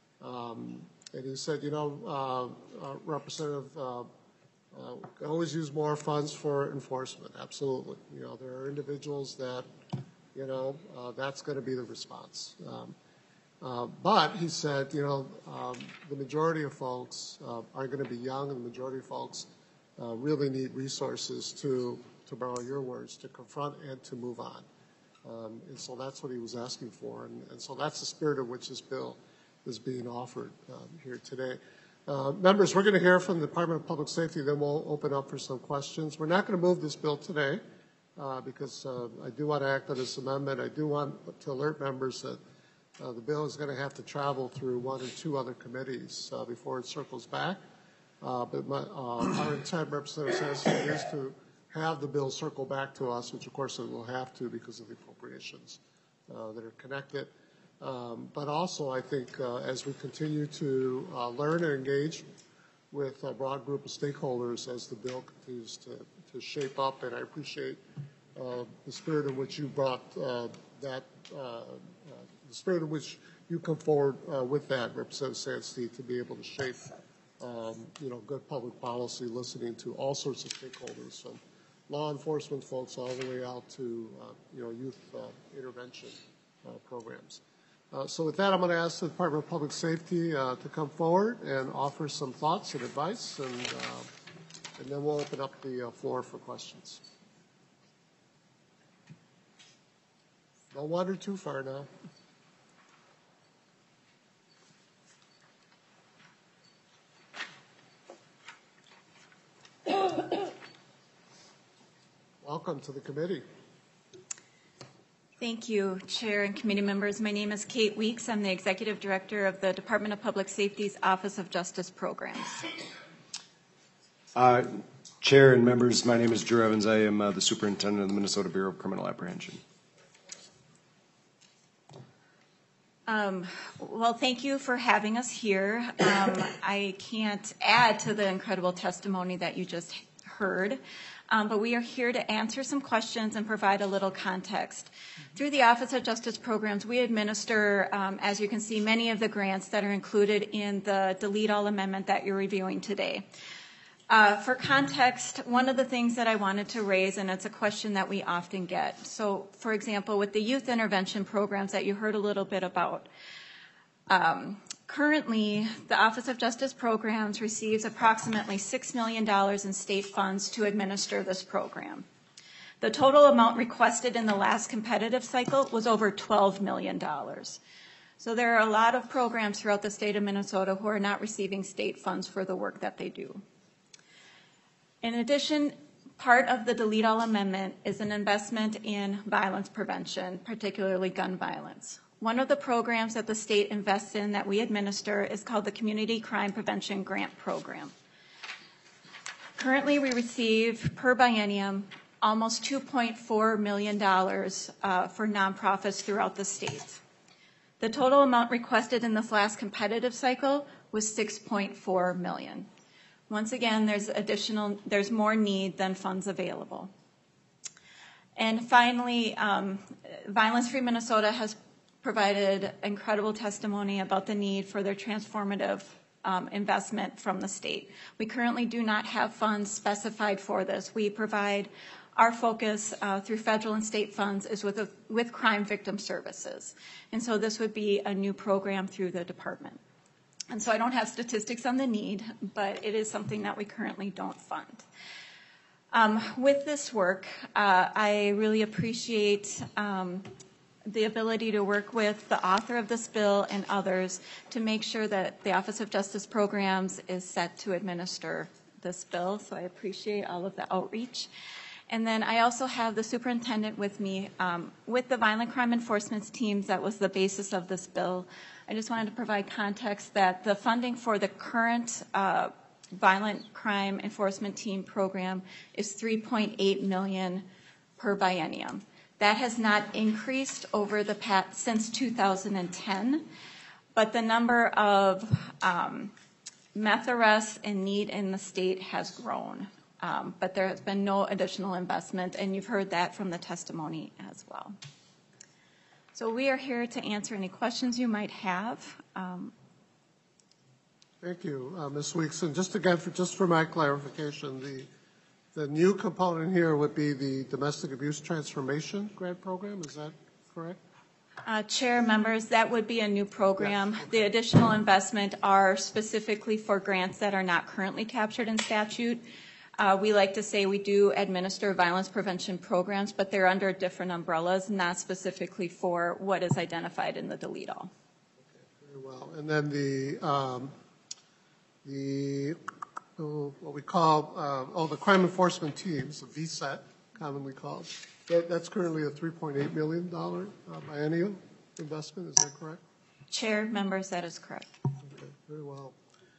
Um, and he said, you know, uh, uh, Representative uh, Uh, we can always use more funds for enforcement, absolutely. You know, there are individuals that, you know, uh, that's going to be the response. Um, uh, but he said, you know, um, the majority of folks uh, are going to be young, and the majority of folks uh, really need resources to, to borrow your words, to confront and to move on. Um, and so that's what he was asking for. And, and so that's the spirit of which this bill is being offered um, here today. Uh, members, we're going to hear from the Department of Public Safety, then we'll open up for some questions. We're not going to move this bill today uh, because uh, I do want to act on this amendment. I do want to alert members that uh, the bill is going to have to travel through one or two other committees uh, before it circles back. Uh, but my, uh, our intent, Representative Sanchez, is to have the bill circle back to us, which of course it will have to because of the appropriations uh, that are connected. Um, but also, I think, uh, as we continue to uh, learn and engage with a broad group of stakeholders as the bill continues to, to shape up, and I appreciate uh, the spirit in which you brought uh, that, uh, uh, the spirit in which you come forward uh, with that, Representative Sansteed, to be able to shape, um, you know, good public policy, listening to all sorts of stakeholders, from law enforcement folks all the way out to, uh, you know, youth uh, intervention uh, programs. Uh, so with that, I'm going to ask the Department of Public Safety uh, to come forward and offer some thoughts and advice, and, uh, and then we'll open up the uh, floor for questions. Don't wander too far now. Welcome to the committee. Thank you, Chair and committee members. My name is Kate Weeks. I'm the Executive Director of the Department of Public Safety's Office of Justice Programs. Uh, Chair and members, my name is Drew Evans. I am uh, the Superintendent of the Minnesota Bureau of Criminal Apprehension. Um, well, thank you for having us here. Um, I can't add to the incredible testimony that you just heard. Um, but we are here to answer some questions and provide a little context. Through the Office of Justice Programs, we administer, um, as you can see, many of the grants that are included in the Delete All amendment that you're reviewing today. Uh, for context, one of the things that I wanted to raise, and it's a question that we often get. So, for example, with the youth intervention programs that you heard a little bit about, um, currently, the Office of Justice Programs receives approximately six million dollars in state funds to administer this program. The total amount requested in the last competitive cycle was over twelve million dollars. So there are a lot of programs throughout the state of Minnesota who are not receiving state funds for the work that they do. In addition, part of the Delete All amendment is an investment in violence prevention, particularly gun violence. One of the programs that the state invests in that we administer is called the Community Crime Prevention Grant Program. Currently, we receive per biennium almost two point four million dollars uh, for nonprofits throughout the state. The total amount requested in this last competitive cycle was six point four million dollars. Once again, there's additional, there's more need than funds available. And finally, um, Violence Free Minnesota has provided incredible testimony about the need for their transformative um, investment from the state. We currently do not have funds specified for this. We provide our focus uh, through federal and state funds is with, a, with crime victim services. And so this would be a new program through the department. And so I don't have statistics on the need, but it is something that we currently don't fund. Um, with this work, uh, I really appreciate um, the ability to work with the author of this bill and others to make sure that the Office of Justice Programs is set to administer this bill. So I appreciate all of the outreach. And then I also have the superintendent with me um, with the violent crime enforcement teams. That was the basis of this bill. I just wanted to provide context that the funding for the current uh, violent crime enforcement team program is three point eight million dollars per biennium. That has not increased over the past since two thousand ten, but the number of um, meth arrests in need in the state has grown. Um, but there has been no additional investment, and you've heard that from the testimony as well. So we are here to answer any questions you might have. Um, Thank you, uh, Miz Weeks. And just again, for, just for my clarification, the the new component here would be the Domestic Abuse Transformation Grant Program. Is that correct? Uh, Chair, members, that would be a new program. Yes. The additional investment are specifically for grants that are not currently captured in statute. Uh, we like to say we do administer violence prevention programs, but they're under different umbrellas, not specifically for what is identified in the delete all. Okay, very well. And then the um, the oh, what we call uh, oh the crime enforcement teams, the V SET, commonly called. That, that's currently a three point eight million dollars uh, biennial investment. Is that correct? Chair, members, that is correct. Okay, very well.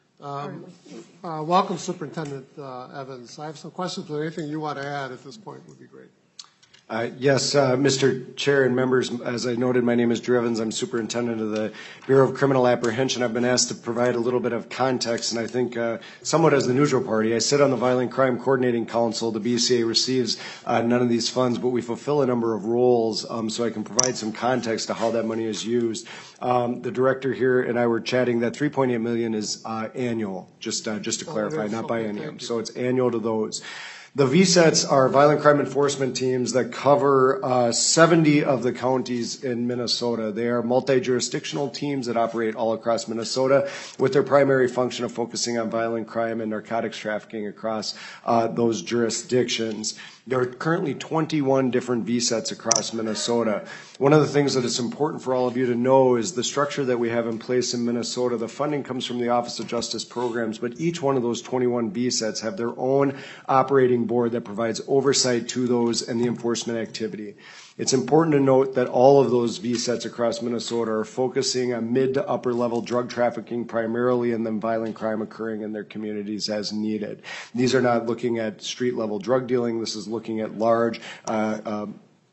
Um, uh, welcome, Superintendent uh, Evans. I have some questions, but anything you want to add at this point would be great. Uh, yes, uh, Mister Chair and members, as I noted, my name is Drew Evans. I'm Superintendent of the Bureau of Criminal Apprehension. I've been asked to provide a little bit of context, and I think uh, somewhat as the neutral party. I sit on the Violent Crime Coordinating Council. The B C A receives uh, none of these funds, but we fulfill a number of roles, um, so I can provide some context to how that money is used. Um, the director here and I were chatting that three point eight million dollars is uh, annual, just uh, just to clarify, not biennium. So it's annual to those. The V SETs are violent crime enforcement teams that cover uh, seventy of the counties in Minnesota. They are multi-jurisdictional teams that operate all across Minnesota with their primary function of focusing on violent crime and narcotics trafficking across uh, those jurisdictions. There are currently twenty-one different V SETs across Minnesota. One of the things that is important for all of you to know is the structure that we have in place in Minnesota. The funding comes from the Office of Justice Programs, but each one of those twenty-one V SETs have their own operating board that provides oversight to those and the enforcement activity. It's important to note that all of those V SETs across Minnesota are focusing on mid to upper level drug trafficking primarily, and then violent crime occurring in their communities as needed. These are not looking at street level drug dealing. This is looking at large uh, uh,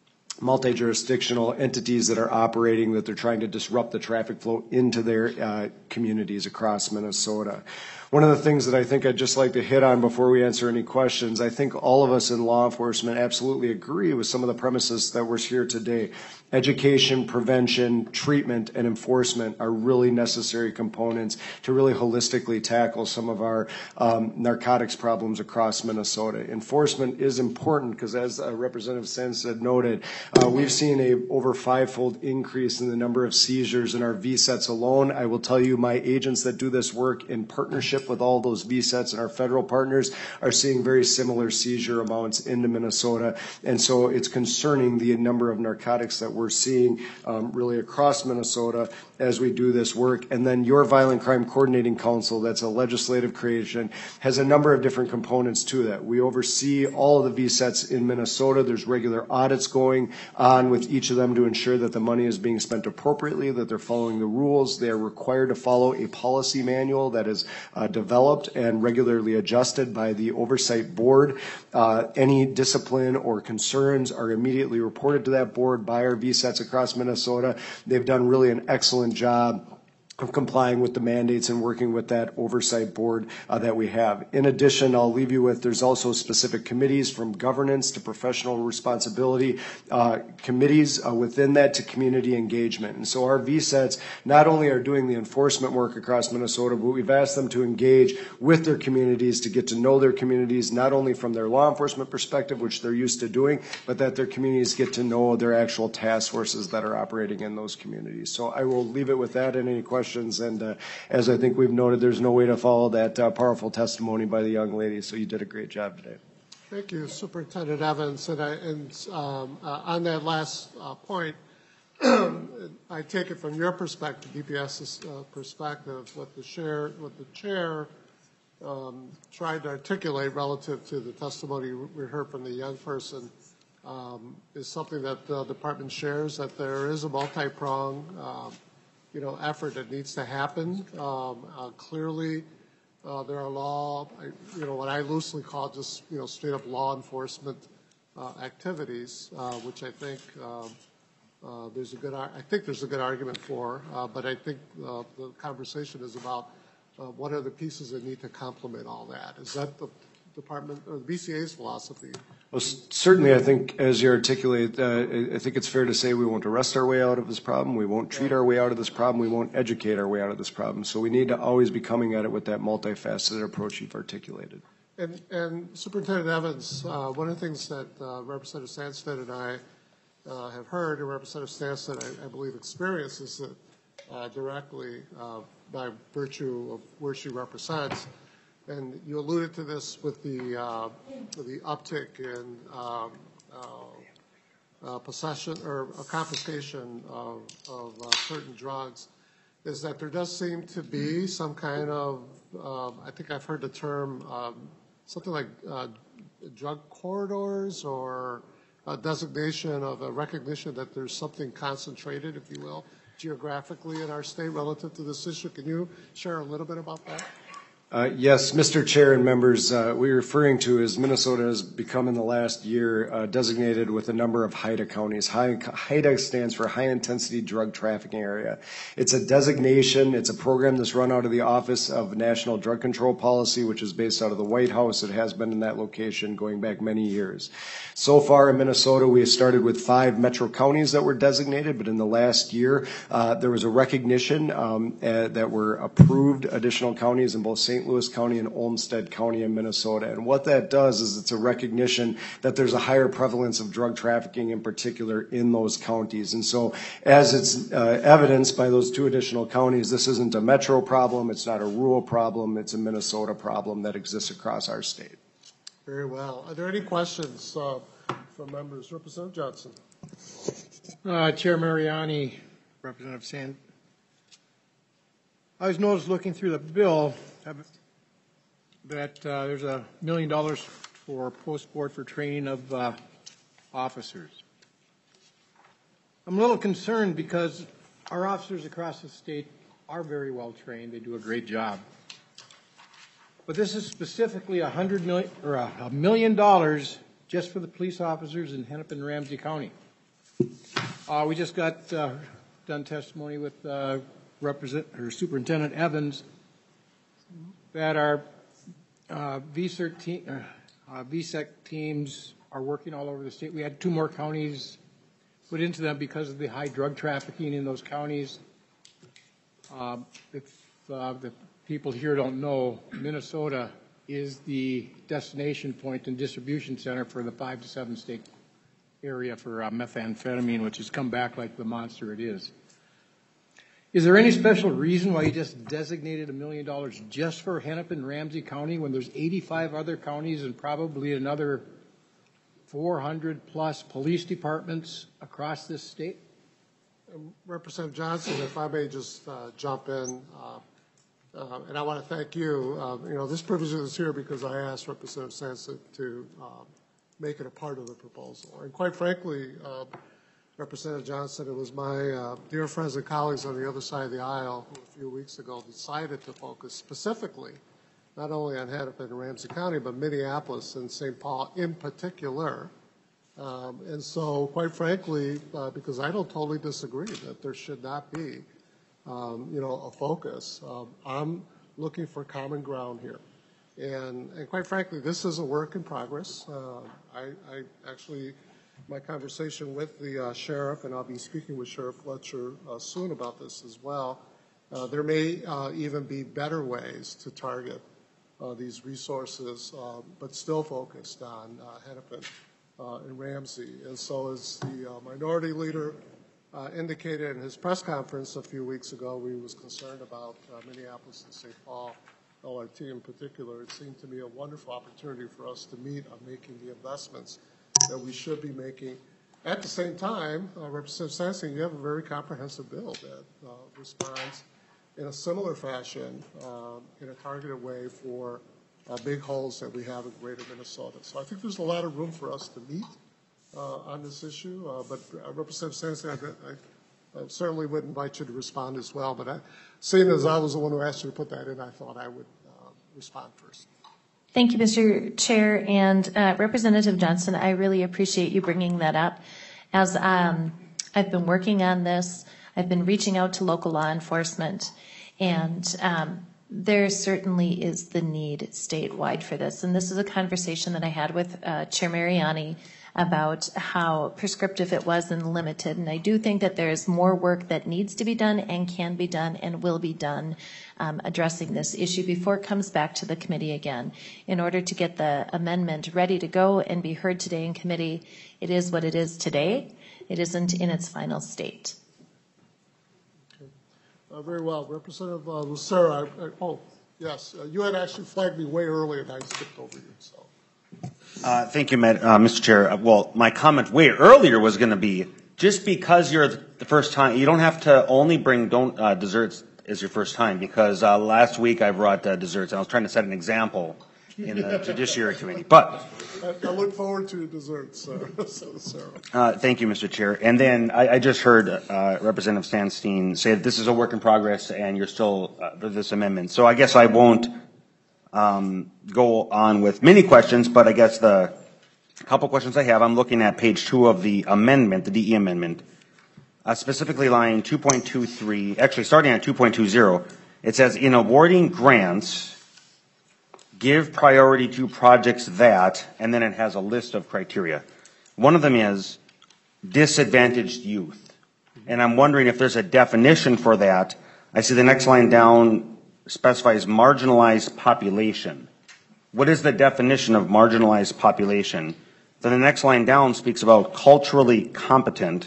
multi-jurisdictional entities that are operating, that they're trying to disrupt the traffic flow into their uh, communities across Minnesota. One of the things that I think I'd just like to hit on before we answer any questions, I think all of us in law enforcement absolutely agree with some of the premises that were here today. Education, prevention, treatment, and enforcement are really necessary components to really holistically tackle some of our um, narcotics problems across Minnesota. Enforcement is important because, as uh, Representative Sens had noted, uh, we've seen a over five-fold increase in the number of seizures in our V SETs alone. I will tell you, my agents that do this work in partnership with all those V SETs and our federal partners are seeing very similar seizure amounts into Minnesota, and so it's concerning the number of narcotics that we're seeing um, really across Minnesota as we do this work. And then your Violent Crime Coordinating Council, that's a legislative creation, has a number of different components to that. We oversee all of the V SETs in Minnesota. There's regular audits going on with each of them to ensure that the money is being spent appropriately, that they're following the rules. They are required to follow a policy manual that is uh, developed and regularly adjusted by the oversight board. Uh, any discipline or concerns are immediately reported to that board by our V SETs across Minnesota. They've done really an excellent job of complying with the mandates and working with that oversight board uh, that we have. In addition, I'll leave you with, there's also specific committees from governance to professional responsibility, uh, committees uh, within that to community engagement. And so our V SETs not only are doing the enforcement work across Minnesota, but we've asked them to engage with their communities, to get to know their communities, not only from their law enforcement perspective, which they're used to doing, but that their communities get to know their actual task forces that are operating in those communities. So I will leave it with that and any questions. And uh, as I think we've noted, there's no way to follow that uh, powerful testimony by the young lady. So you did a great job today. Thank you, Superintendent Evans. And, I, and um, uh, on that last uh, point, I take it from your perspective, D P S's uh, perspective, what the chair, what the chair um, tried to articulate relative to the testimony we heard from the young person um, is something that the department shares, that there is a multi-pronged um, you know, effort that needs to happen. Um, uh, clearly, uh, there are law, you know, what I loosely call just, you know, straight up law enforcement uh, activities, uh, which I think um, uh, there's a good, I think there's a good argument for, uh, but I think uh, the conversation is about uh, what are the pieces that need to complement all that. Is that the department or the B C A's philosophy? Well, certainly, I think, as you articulate, uh, I think it's fair to say we won't arrest our way out of this problem. We won't treat our way out of this problem. We won't educate our way out of this problem. So we need to always be coming at it with that multifaceted approach you've articulated. And, and Superintendent Evans, uh, one of the things that uh, Representative Sandstead and I uh, have heard, and Representative Sandstead, I, I believe, experiences it uh, directly uh, by virtue of where she represents. And you alluded to this with the uh, with the uptick in um, uh, uh, possession or uh, confiscation of, of uh, certain drugs, is that there does seem to be some kind of, um, I think I've heard the term, um, something like uh, drug corridors or a designation of a recognition that there's something concentrated, if you will, geographically in our state relative to this issue. Can you share a little bit about that? Uh, yes, Mister Chair and members, uh, we're referring to is Minnesota has become in the last year uh, designated with a number of HIDTA counties. HIDTA stands for High Intensity Drug Trafficking Area. It's a designation. It's a program that's run out of the Office of National Drug Control Policy, which is based out of the White House. It has been in that location going back many years. So far in Minnesota, we have started with five metro counties that were designated, but in the last year, uh, there was a recognition um, uh, that were approved additional counties in both Saint Louis County and Olmsted County in Minnesota. And what that does is it's a recognition that there's a higher prevalence of drug trafficking in particular in those counties. And so as it's uh, evidenced by those two additional counties, this isn't a metro problem, it's not a rural problem, it's a Minnesota problem that exists across our state. Very well. Are there any questions uh, from members? Representative Johnson. Uh, Chair Mariani, Representative Sand. I was noticed looking through the bill that uh, there's a million dollars for post-board for training of uh, officers. I'm a little concerned because our officers across the state are very well trained. They do a great job. But this is specifically a hundred million or a, a million dollars just for the police officers in Hennepin Ramsey County. Uh, we just got uh, done testimony with uh, Represent or Superintendent Evans that our uh, V S E R T, uh, uh, V SEC teams are working all over the state. We had two more counties put into them because of the high drug trafficking in those counties. Uh, if uh, the people here don't know, Minnesota is the destination point and distribution center for the five to seven state area for uh, methamphetamine, which has come back like the monster it is. Is there any special reason why you just designated a million dollars just for Hennepin Ramsey County when there's eighty-five other counties and probably another four hundred plus police departments across this state? Um, Representative Johnson, if I may just uh, jump in, uh, uh, and I want to thank you. Uh, you know, this privilege is here because I asked Representative Sanson to uh, make it a part of the proposal. And quite frankly, uh, Representative Johnson, it was my uh, dear friends and colleagues on the other side of the aisle who a few weeks ago decided to focus specifically not only on Hennepin and Ramsey County, but Minneapolis and Saint Paul in particular. Um, and so, quite frankly, uh, because I don't totally disagree that there should not be um, you know, a focus. Um, I'm looking for common ground here. And, and quite frankly, this is a work in progress. Uh, I, I actually, my conversation with the uh, sheriff, and I'll be speaking with Sheriff Fletcher uh, soon about this as well, uh, there may uh, even be better ways to target uh, these resources, uh, but still focused on uh, Hennepin uh, and Ramsey. And so as the uh, minority leader uh, indicated in his press conference a few weeks ago, he was concerned about uh, Minneapolis and Saint Paul, L R T in particular. It seemed to me a wonderful opportunity for us to meet on making the investments that we should be making. At the same time, uh, Representative Sansing, you have a very comprehensive bill that uh, responds in a similar fashion, uh, in a targeted way for uh, big holes that we have in greater Minnesota. So I think there's a lot of room for us to meet uh, on this issue. Uh, but uh, Representative Sansing, I, I, I certainly would invite you to respond as well. But I, seeing as I was the one who asked you to put that in, I thought I would uh, respond first. Thank you, Mister Chair. And uh, Representative Johnson, I really appreciate you bringing that up. As um, I've been working on this, I've been reaching out to local law enforcement, and um, there certainly is the need statewide for this. And this is a conversation that I had with uh, Chair Mariani about how prescriptive it was and limited. And I do think that there is more work that needs to be done and can be done and will be done um, addressing this issue before it comes back to the committee again. In order to get the amendment ready to go and be heard today in committee, it is what it is today. It isn't in its final state. Okay. Uh, very well. Representative uh, Lucero, I, I, oh, yes, uh, you had actually flagged me way earlier and I skipped over you, so. Uh, thank you, uh, Mister Chair. Uh, well, my comment way earlier was going to be, just because you're the first time, you don't have to only bring don't uh, desserts as your first time, because uh, last week I brought uh, desserts, and I was trying to set an example in the Judiciary Committee. But I, I look forward to desserts, uh, Sarah. Uh, thank you, Mister Chair. And then I, I just heard uh, Representative Sandstein say that this is a work in progress and you're still uh, for this amendment. So I guess I won't um, go on with many questions, but I guess the couple questions I have, I'm looking at page two of the amendment, the D E amendment, uh, specifically line two point two three, actually starting at two point two zero. It says, in awarding grants, give priority to projects that, and then it has a list of criteria. One of them is disadvantaged youth. And I'm wondering if there's a definition for that. I see the next line down specifies marginalized population. What is the definition of marginalized population? Then the next line down speaks about culturally competent.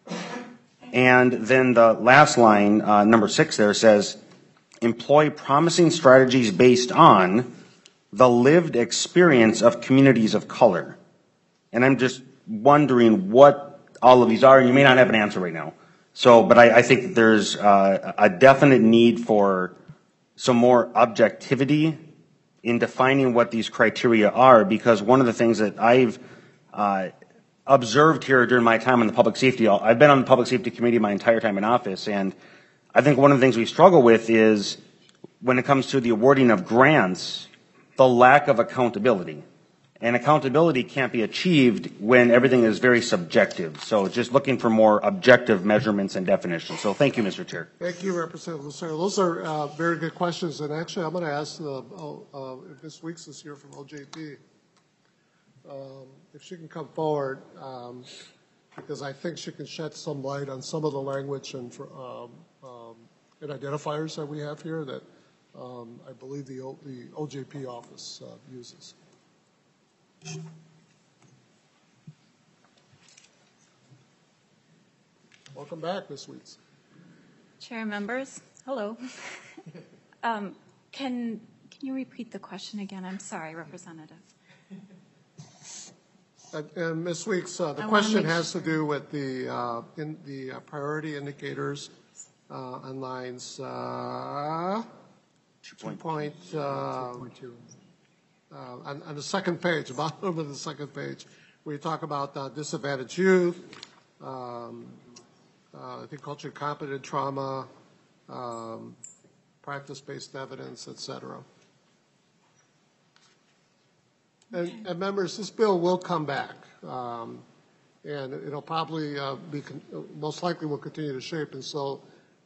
And then the last line, uh, number six there, says, employ promising strategies based on the lived experience of communities of color. And I'm just wondering what all of these are, and you may not have an answer right now. So, but I, I think that there's uh, a definite need for some more objectivity in defining what these criteria are, because one of the things that I've uh, observed here during my time on the public safety, I've been on the public safety committee my entire time in office, and I think one of the things we struggle with is when it comes to the awarding of grants, the lack of accountability. And accountability can't be achieved when everything is very subjective. So just looking for more objective measurements and definitions. So thank you, Mister Chair. Thank you, Representative Lucero. Those are uh, very good questions. And actually, I'm going to ask uh, uh, if Miz Weeks is here from O J P, um, if she can come forward, um, because I think she can shed some light on some of the language and, for, um, um, and identifiers that we have here that um, I believe the, o, the O J P office uh, uses. Welcome back, Miz Weeks. Chair members, hello. um, can can you repeat the question again? I'm sorry, Representative. Uh, and Miz Weeks, uh, the I question make has sure. to do with the uh, in the uh, priority indicators uh, on lines uh, two point uh, two. Uh, on, on the second page, bottom of the second page, where you talk about uh, disadvantaged youth, um, uh, I think culturally competent trauma, um, practice-based evidence, et cetera. And, and members, this bill will come back, um, and it'll probably uh, be con most likely will continue to shape. And so,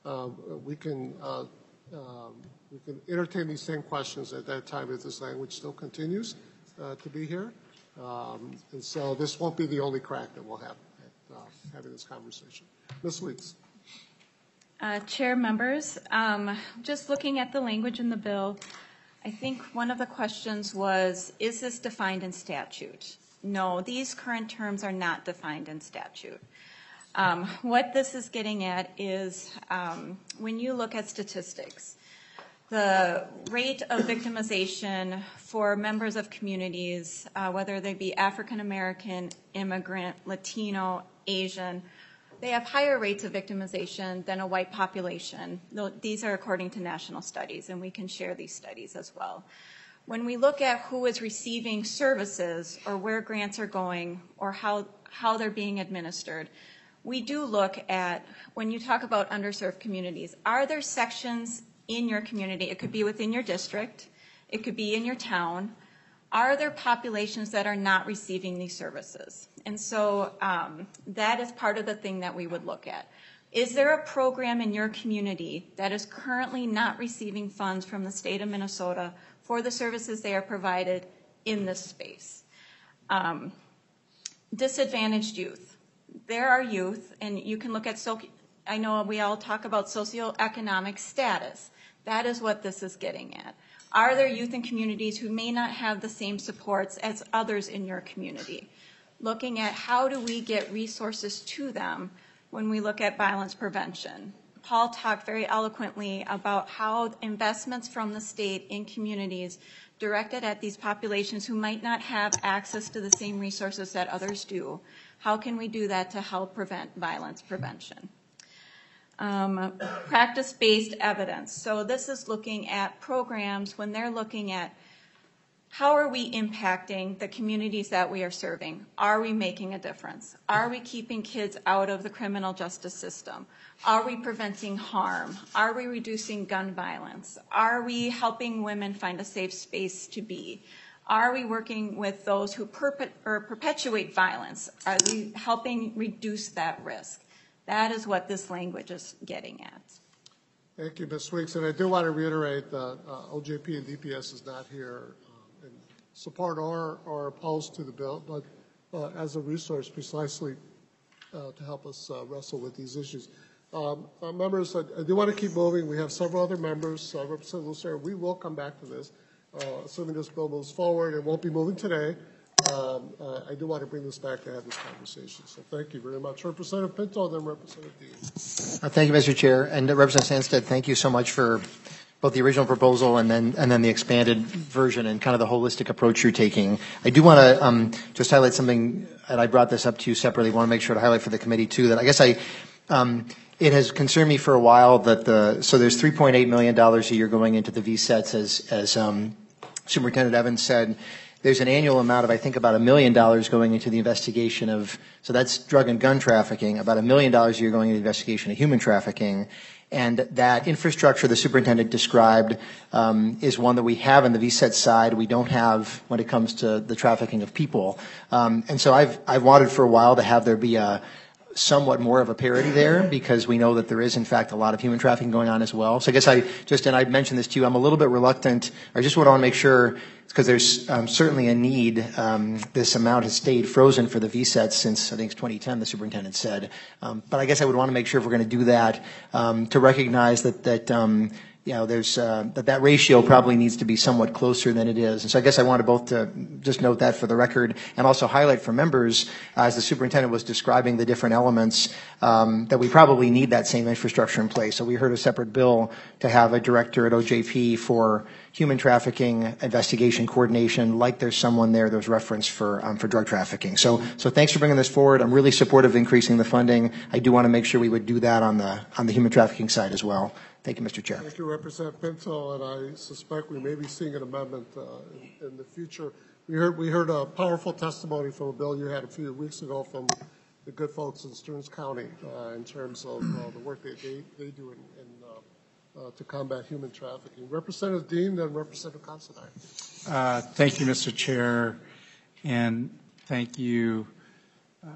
uh, we can uh, um, we can entertain these same questions at that time if this language still continues uh, to be here. Um, and so this won't be the only crack that we'll have at uh, having this conversation. Miz Weeks. Uh, Chair, members, um, just looking at the language in the bill, I think one of the questions was, is this defined in statute? No, these current terms are not defined in statute. Um, what this is getting at is um, when you look at statistics, the rate of victimization for members of communities, uh, whether they be African American, immigrant, Latino, Asian, they have higher rates of victimization than a white population. These are according to national studies, and we can share these studies as well. When we look at who is receiving services or where grants are going or how, how they're being administered, we do look at, when you talk about underserved communities, are there sections in your community, it could be within your district, it could be in your town, are there populations that are not receiving these services? And so um, that is part of the thing that we would look at. Is there a program in your community that is currently not receiving funds from the state of Minnesota for the services they are provided in this space? Um, disadvantaged youth. There are youth, and you can look at, so, I know we all talk about socioeconomic status. That is what this is getting at. Are there youth in communities who may not have the same supports as others in your community? Looking at how do we get resources to them when we look at violence prevention. Paul talked very eloquently about how investments from the state in communities directed at these populations who might not have access to the same resources that others do. How can we do that to help prevent violence prevention? Um, practice-based evidence. So this is looking at programs when they're looking at how are we impacting the communities that we are serving? Are we making a difference? Are we keeping kids out of the criminal justice system? Are we preventing harm? Are we reducing gun violence? Are we helping women find a safe space to be? Are we working with those who perpet- or perpetuate violence? Are we helping reduce that risk? That is what this language is getting at. Thank you, Miz Weeks. And I do want to reiterate that uh, O J P and D P S is not here uh, in support or, or opposed to the bill, but uh, as a resource precisely uh, to help us uh, wrestle with these issues. Um, uh, members, I, I do want to keep moving. We have several other members. Uh, Representative Lucero, we will come back to this, uh, assuming this bill moves forward. It won't be moving today. Um, uh, I do want to bring this back to have this conversation. So thank you very much. Representative Pinto, then Representative Dean. Uh, thank you, Mister Chair. And uh, Representative Sandstead, thank you so much for both the original proposal and then and then the expanded version and kind of the holistic approach you're taking. I do want to um, just highlight something, and I brought this up to you separately. I want to make sure to highlight for the committee, too, that I guess I um, it has concerned me for a while that the, so there's three point eight million dollars a year going into the V SETs, as, as um, Superintendent Evans said. There's an annual amount of, I think, about a million dollars going into the investigation of, so that's drug and gun trafficking, about a million dollars a year going into the investigation of human trafficking. And that infrastructure the superintendent described um, is one that we have on the V SET side. We don't have when it comes to the trafficking of people. Um, and so I've, I've wanted for a while to have there be a somewhat more of a parity there, because we know that there is, in fact, a lot of human trafficking going on as well. So I guess I just, and I mentioned this to you, I'm a little bit reluctant. I just want to make sure, because there's um, certainly a need. Um, this amount has stayed frozen for the V SETs since, I think it's twenty ten, the superintendent said. Um, but I guess I would want to make sure if we're going to do that, um, to recognize that, that um, you know, there's uh, that that ratio probably needs to be somewhat closer than it is. And so I guess I wanted both to just note that for the record and also highlight for members, uh, as the superintendent was describing the different elements, um, that we probably need that same infrastructure in place. So we heard a separate bill to have a director at O J P for human trafficking investigation coordination, like there's someone there there's reference for um, for drug trafficking. So so thanks for bringing this forward. I'm really supportive of increasing the funding. I do want to make sure we would do that on the on the human trafficking side as well. Thank you, Mister Chair. Thank you, Representative Pinto, and I suspect we may be seeing an amendment uh, in, in the future. We heard we heard a powerful testimony from a bill you had a few weeks ago from the good folks in Stearns County uh, in terms of uh, the work that they, they do in, in uh, uh, to combat human trafficking. Representative Dean, then Representative Considine. Uh, thank you, Mister Chair, and thank you, uh,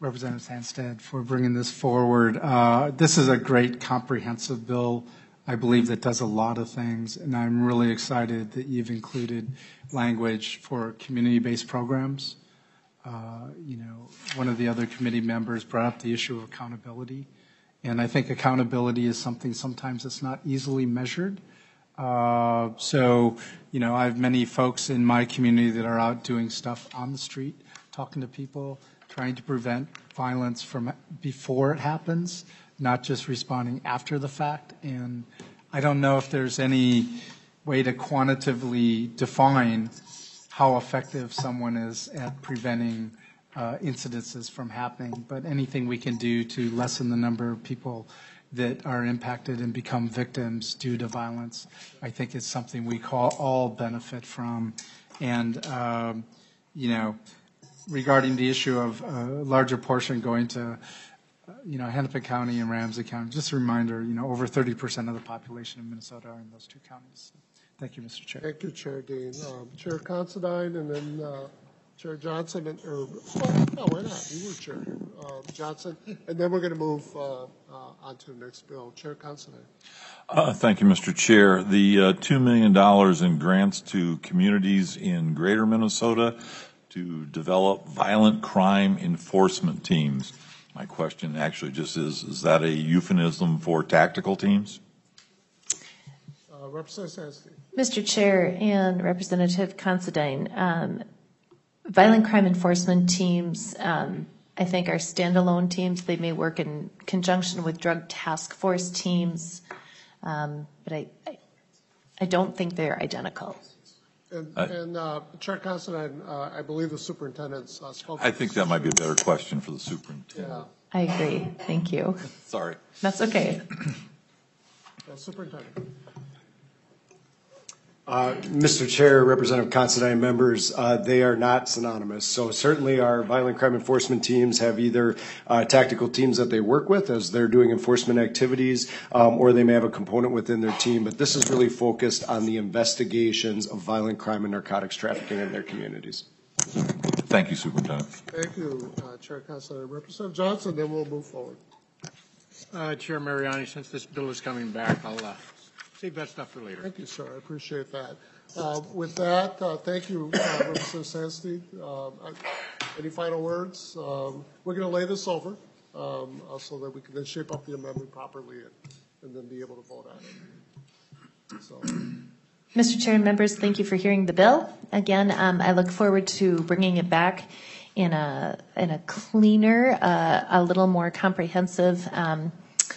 Representative Sandsted for bringing this forward. Uh, this is a great comprehensive bill, I believe, that does a lot of things, and I'm really excited that you've included language for community-based programs. Uh, you know, one of the other committee members brought up the issue of accountability, and I think accountability is something sometimes that's not easily measured. Uh, so, you know, I have many folks in my community that are out doing stuff on the street, talking to people, trying to prevent violence from before it happens, not just responding after the fact. And I don't know if there's any way to quantitatively define how effective someone is at preventing uh, incidences from happening, but anything we can do to lessen the number of people that are impacted and become victims due to violence, I think it's something we call all benefit from. And, um, you know, regarding the issue of a larger portion going to, uh, you know, Hennepin County and Ramsey County, just a reminder, you know, over thirty percent of the population of Minnesota are in those two counties. Thank you, Mister Chair. Thank you, Chair Dean. Um, Chair Considine, and then uh, Chair Johnson, and, or, no, why not? You were Chair uh, Johnson. And then we're going to move uh, uh, on to the next bill. Chair Considine. Uh, thank you, Mister Chair. The uh, two million dollars in grants to communities in greater Minnesota to develop violent crime enforcement teams. My question actually just is, is that a euphemism for tactical teams? Uh, Representative Sandsteen. Mister Chair and Representative Considine, um, violent crime enforcement teams, um, I think, are standalone teams. They may work in conjunction with drug task force teams, um, but I, I, I don't think they're identical. And, and uh, Chair Considine, uh, I believe the superintendent's uh, spoke. I think that might be a better question for the superintendent. Yeah. I agree. Thank you. Sorry. That's okay. Uh, Superintendent. Uh, Mister Chair, Representative Considine, members, uh, they are not synonymous. So certainly our violent crime enforcement teams have either uh, tactical teams that they work with as they're doing enforcement activities, um, or they may have a component within their team. But this is really focused on the investigations of violent crime and narcotics trafficking in their communities. Thank you, Superintendent. Thank you, uh, Chair Considine. Representative Johnson, then we'll move forward. Uh, Chair Mariani, since this bill is coming back, I'll uh, save that stuff for later. Thank you, sir. I appreciate that. Uh, with that, uh, thank you, uh, Representative Sandsteen. Uh, any final words? Um, we're going to lay this over um, uh, so that we can then shape up the amendment properly and, and then be able to vote on it. So. Mister Chair and members, thank you for hearing the bill. Again, um, I look forward to bringing it back in a in a cleaner, uh, a little more comprehensive, um,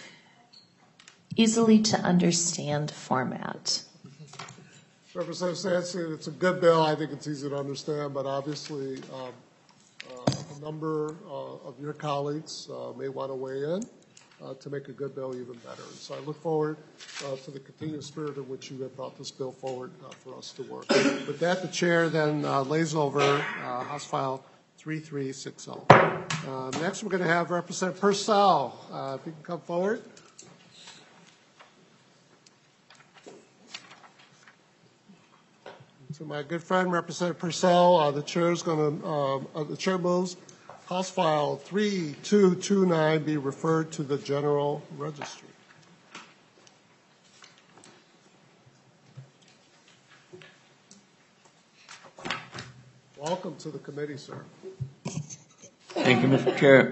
easily to understand format. Representative Sandsteen, it's a good bill. I think it's easy to understand, but obviously um, uh, a number uh, of your colleagues uh, may want to weigh in uh, to make a good bill even better. And so I look forward uh, to the continued spirit in which you have brought this bill forward uh, for us to work. With that, the chair then uh, lays over uh, House File three three six zero. Uh, next, we're going to have Representative Purcell. Uh, if you can come forward. To my good friend, Representative Purcell, uh, the chair is going to, uh, uh, the chair moves House File three two two nine be referred to the General Registry. Welcome to the committee, sir. Thank you, Mister Chair.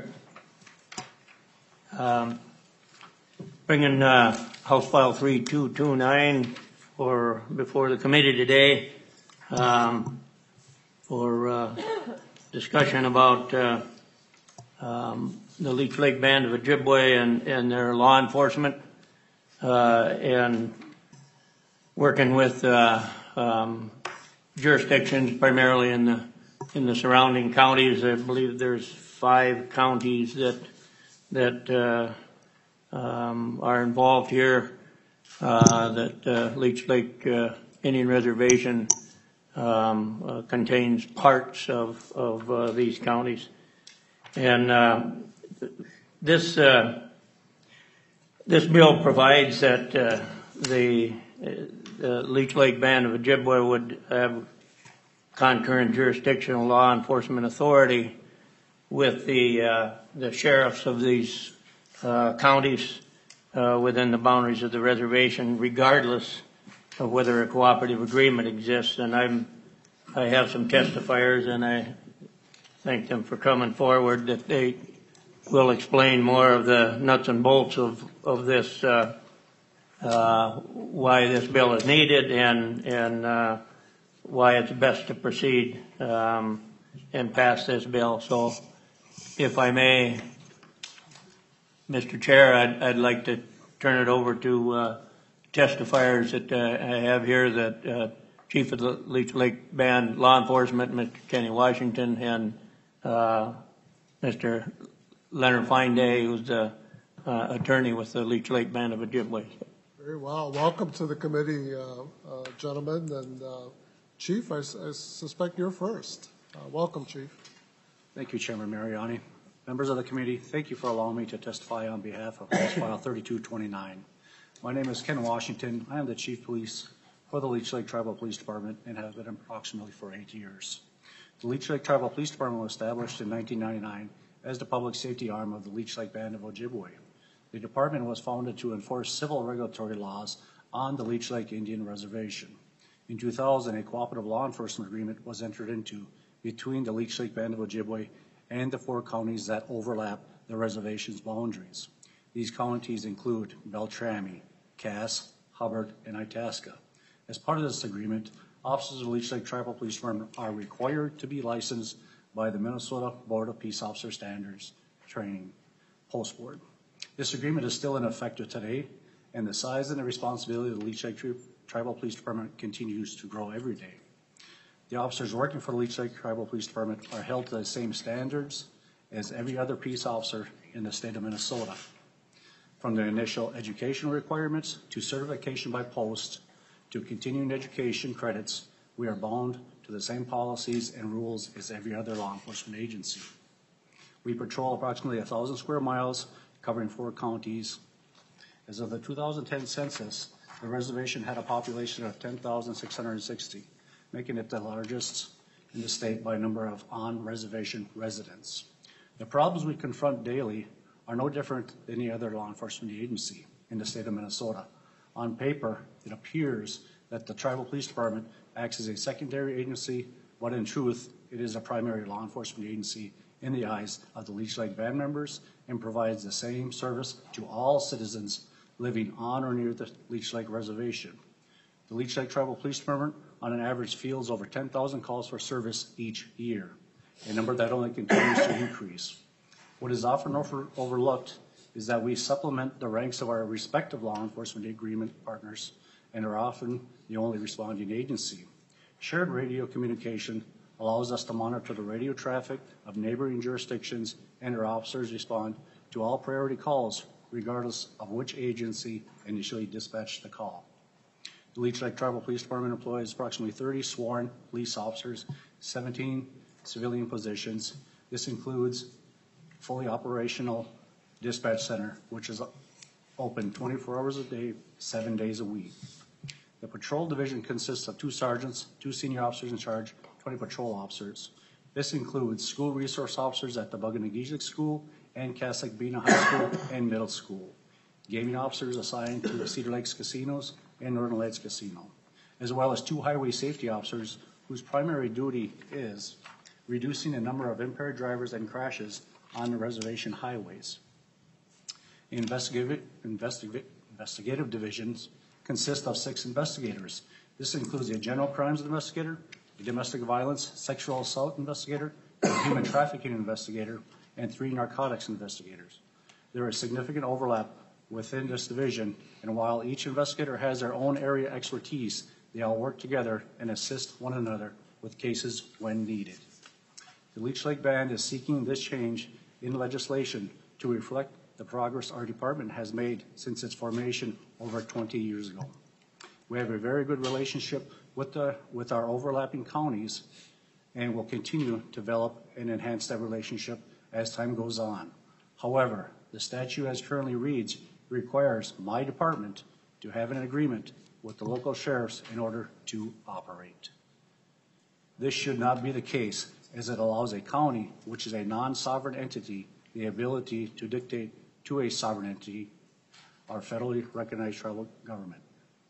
Um, bringing uh, House File three two two nine for before the committee today um, for uh, discussion about uh, um, the Leech Lake Band of Ojibwe and, and their law enforcement uh, and working with uh, um, jurisdictions primarily in the in the surrounding counties. I believe there's five counties that that uh, um, are involved here. Uh, that uh, Leech Lake uh, Indian Reservation um, uh, contains parts of of uh, these counties, and uh, this uh, this bill provides that uh, the, uh, the Leech Lake Band of Ojibwe would have concurrent jurisdictional law enforcement authority with the, uh, the sheriffs of these uh, counties uh, within the boundaries of the reservation, regardless of whether a cooperative agreement exists. And I'm, I have some testifiers, and I thank them for coming forward, that they will explain more of the nuts and bolts of, of this, uh, uh, why this bill is needed, and, and uh, why it's best to proceed um, and pass this bill. So if I may, Mister Chair, I'd, I'd like to turn it over to uh, testifiers that uh, I have here, that uh, Chief of the Leech Lake Band Law Enforcement, Mister Kenny Washington, and uh, Mister Leonard Fineday, who's the uh, attorney with the Leech Lake Band of Ojibwe. Very well. Welcome to the committee, uh, uh, gentlemen. And uh, Chief, I, I suspect you're first. Uh, welcome, Chief. Thank you, Chairman Mariani. Members of the committee, thank you for allowing me to testify on behalf of House File thirty-two twenty-nine. My name is Ken Washington. I am the Chief Police for the Leech Lake Tribal Police Department and have been approximately for eight years. The Leech Lake Tribal Police Department was established in nineteen ninety-nine as the public safety arm of the Leech Lake Band of Ojibwe. The department was founded to enforce civil regulatory laws on the Leech Lake Indian Reservation. In two thousand, a cooperative law enforcement agreement was entered into between the Leech Lake Band of Ojibwe and the four counties that overlap the reservation's boundaries. These counties include Beltrami, Cass, Hubbard, and Itasca. As part of this agreement, officers of the Leech Lake Tribal Police Department are required to be licensed by the Minnesota Board of Peace Officer Standards Training Post Board. This agreement is still in effect today, and the size and the responsibility of the Leech Lake Tribal Police Department continues to grow every day. The officers working for the Leech Lake Tribal Police Department are held to the same standards as every other peace officer in the state of Minnesota. From the initial education requirements to certification by post to continuing education credits, we are bound to the same policies and rules as every other law enforcement agency. We patrol approximately one thousand square miles, covering four counties. As of the two thousand ten census, the reservation had a population of ten thousand six hundred sixty, making it the largest in the state by number of on-reservation residents. The problems we confront daily are no different than any other law enforcement agency in the state of Minnesota. On paper, it appears that the Tribal Police Department acts as a secondary agency, but in truth, it is a primary law enforcement agency in the eyes of the Leech Lake Band members and provides the same service to all citizens living on or near the Leech Lake Reservation. The Leech Lake Tribal Police Department, on an average, fields over ten thousand calls for service each year, a number that only continues to increase. What is often over, overlooked is that we supplement the ranks of our respective law enforcement agreement partners and are often the only responding agency. Shared radio communication allows us to monitor the radio traffic of neighboring jurisdictions, and our officers respond to all priority calls regardless of which agency initially dispatched the call. The Leech Lake Tribal Police Department employs approximately thirty sworn police officers, seventeen civilian positions. This includes fully operational dispatch center, which is open twenty-four hours a day, seven days a week. The patrol division consists of two sergeants, two senior officers in charge, twenty patrol officers. This includes school resource officers at the Buganagizik School and Casablanca High School and Middle School. Gaming officers assigned to the Cedar Lakes Casinos and Northern Lights Casino, as well as two highway safety officers whose primary duty is reducing the number of impaired drivers and crashes on the reservation highways. Investigative, investigative, investigative divisions consist of six investigators. This includes a general crimes investigator, a domestic violence, sexual assault investigator, a human trafficking investigator, and three narcotics investigators. There is significant overlap within this division, and while each investigator has their own area expertise, they all work together and assist one another with cases when needed. The Leech Lake Band is seeking this change in legislation to reflect the progress our department has made since its formation over twenty years ago. We have a very good relationship with, the, with our overlapping counties and will continue to develop and enhance that relationship as time goes on. However, the statute as currently reads requires my department to have an agreement with the local sheriffs in order to operate. This should not be the case, as it allows a county, which is a non-sovereign entity, the ability to dictate to a sovereign entity our federally recognized tribal government.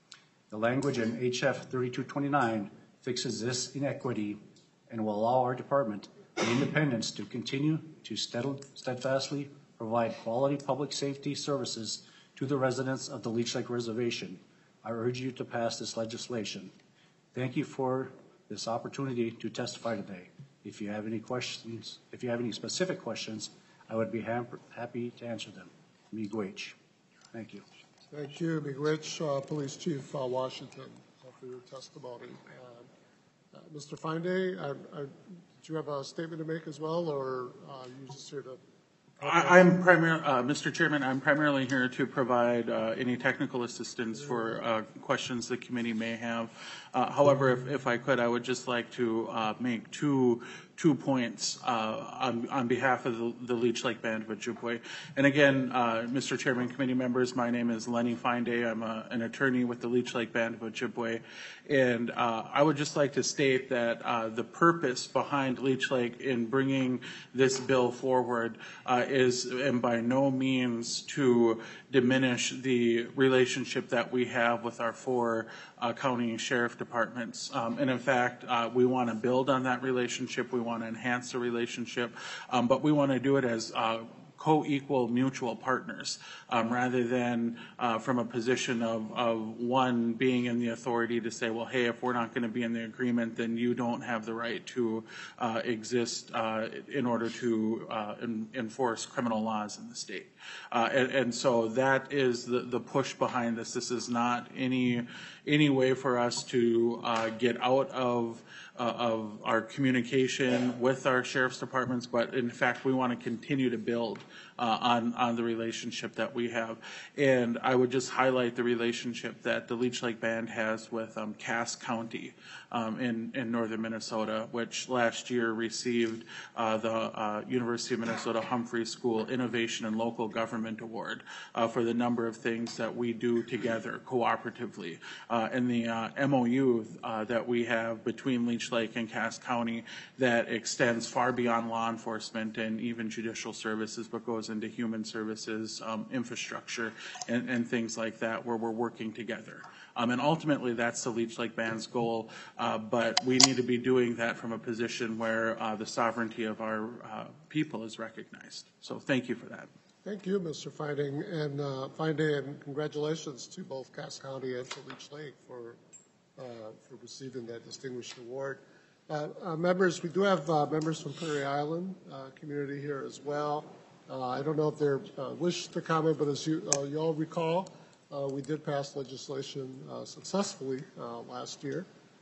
The language in H F thirty-two twenty-nine fixes this inequity and will allow our department the independence to continue to steadfastly provide quality public safety services to the residents of the Leech Lake Reservation. I urge you to pass this legislation. Thank you for this opportunity to testify today. If you have any questions, if you have any specific questions, I would be happy to answer them. Miigwech. Thank you. Thank you, Miigwech, uh, Police Chief uh, Washington, uh, for your testimony. Uh, uh, Mister Finde, uh, uh, did you have a statement to make as well, or uh, you just here to? I, I'm primar- uh, Mister Chairman, I'm primarily here to provide uh, any technical assistance for uh, questions the committee may have. Uh, however, if, if I could, I would just like to uh, make two two points uh, on, on behalf of the, the Leech Lake Band of Ojibwe. And again, uh, Mister Chairman, committee members, my name is Lenny Finde. I'm a, an attorney with the Leech Lake Band of Ojibwe. And uh, I would just like to state that uh, the purpose behind Leech Lake in bringing this bill forward uh, is, and by no means to diminish the relationship that we have with our four uh, county sheriff departments. Um, and in fact, uh, we want to build on that relationship. We want to enhance the relationship, um, but we want to do it as uh, co-equal mutual partners, um, rather than uh, from a position of, of one being in the authority to say, well, hey, if we're not going to be in the agreement, then you don't have the right to uh, exist uh, in order to uh, in, enforce criminal laws in the state. Uh, and, and so that is the, the push behind this. This is not any, any way for us to uh, get out of Uh, of our communication with our sheriff's departments, but in fact we want to continue to build uh, on, on the relationship that we have. And I would just highlight the relationship that the Leech Lake Band has with um, Cass County um, in, in northern Minnesota, which last year received uh, the uh, University of Minnesota Humphrey School Innovation and Local Government Award uh, for the number of things that we do together cooperatively. Uh, and the uh, M O U uh, that we have between Leech Lake and Cass County that extends far beyond law enforcement and even judicial services, but goes into human services, um, infrastructure, and, and things like that, where we're working together. Um, and ultimately, that's the Leech Lake Band's goal, uh, but we need to be doing that from a position where uh, the sovereignty of our uh, people is recognized. So thank you for that. Thank you, Mister Finding, and uh, Finde, and congratulations to both Cass County and to Leech Lake for Uh, for receiving that distinguished award. Uh, uh, members, we do have uh, members from Prairie Island uh, community here as well. Uh, I don't know if they uh, wish to comment, but as you, uh, you all recall, uh, we did pass legislation uh, successfully uh, last year.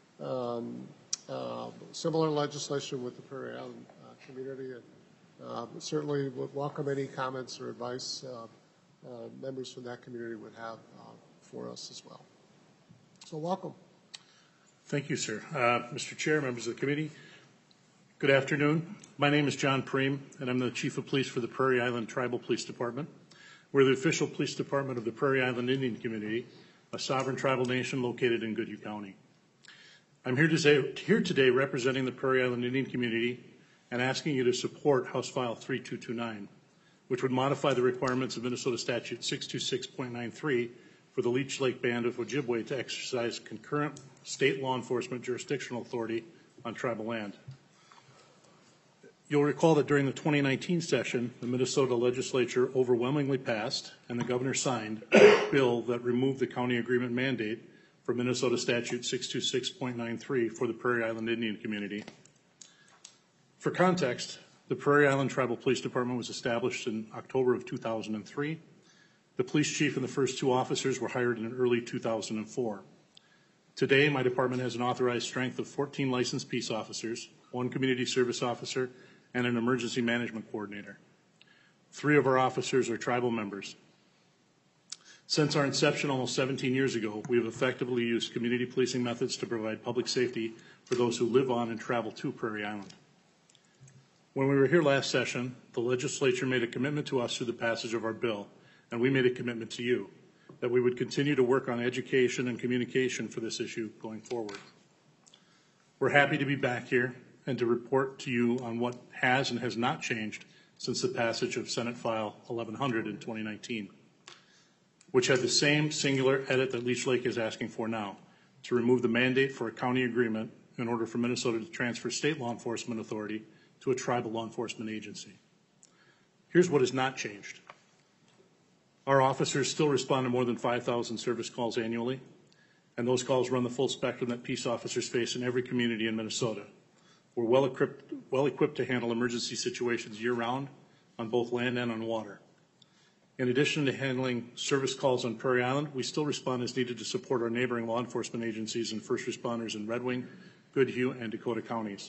Um, uh, similar legislation with the Prairie Island uh, community, and uh, certainly would welcome any comments or advice uh, uh, members from that community would have uh, for us as well. So welcome. Thank you, sir. Uh, Mister Chair, members of the committee, good afternoon. My name is John Preem, and I'm the Chief of Police for the Prairie Island Tribal Police Department. We're the official police department of the Prairie Island Indian Community, a sovereign tribal nation located in Goodhue County. I'm here, to say, here today representing the Prairie Island Indian Community and asking you to support House File three two two nine, which would modify the requirements of Minnesota Statute six two six point nine three for the Leech Lake Band of Ojibwe to exercise concurrent state law enforcement jurisdictional authority on tribal land. You'll recall that during the twenty nineteen session, the Minnesota legislature overwhelmingly passed and the governor signed a bill that removed the county agreement mandate for Minnesota Statute six two six point nine three for the Prairie Island Indian Community. For context, the Prairie Island Tribal Police Department was established in October of two thousand three. The police chief and the first two officers were hired in early two thousand four. Today, my department has an authorized strength of fourteen licensed peace officers, one community service officer, and an emergency management coordinator. Three of our officers are tribal members. Since our inception almost seventeen years ago, we have effectively used community policing methods to provide public safety for those who live on and travel to Prairie Island. When we were here last session, the legislature made a commitment to us through the passage of our bill, and we made a commitment to you that we would continue to work on education and communication for this issue going forward. We're happy to be back here and to report to you on what has and has not changed since the passage of Senate File eleven hundred in twenty nineteen, which had the same singular edit that Leech Lake is asking for now, to remove the mandate for a county agreement in order for Minnesota to transfer state law enforcement authority to a tribal law enforcement agency. Here's what has not changed. Our officers still respond to more than five thousand service calls annually, and those calls run the full spectrum that peace officers face in every community in Minnesota. We're well equipped, well equipped to handle emergency situations year-round on both land and on water. In addition to handling service calls on Prairie Island, we still respond as needed to support our neighboring law enforcement agencies and first responders in Red Wing, Goodhue, and Dakota counties.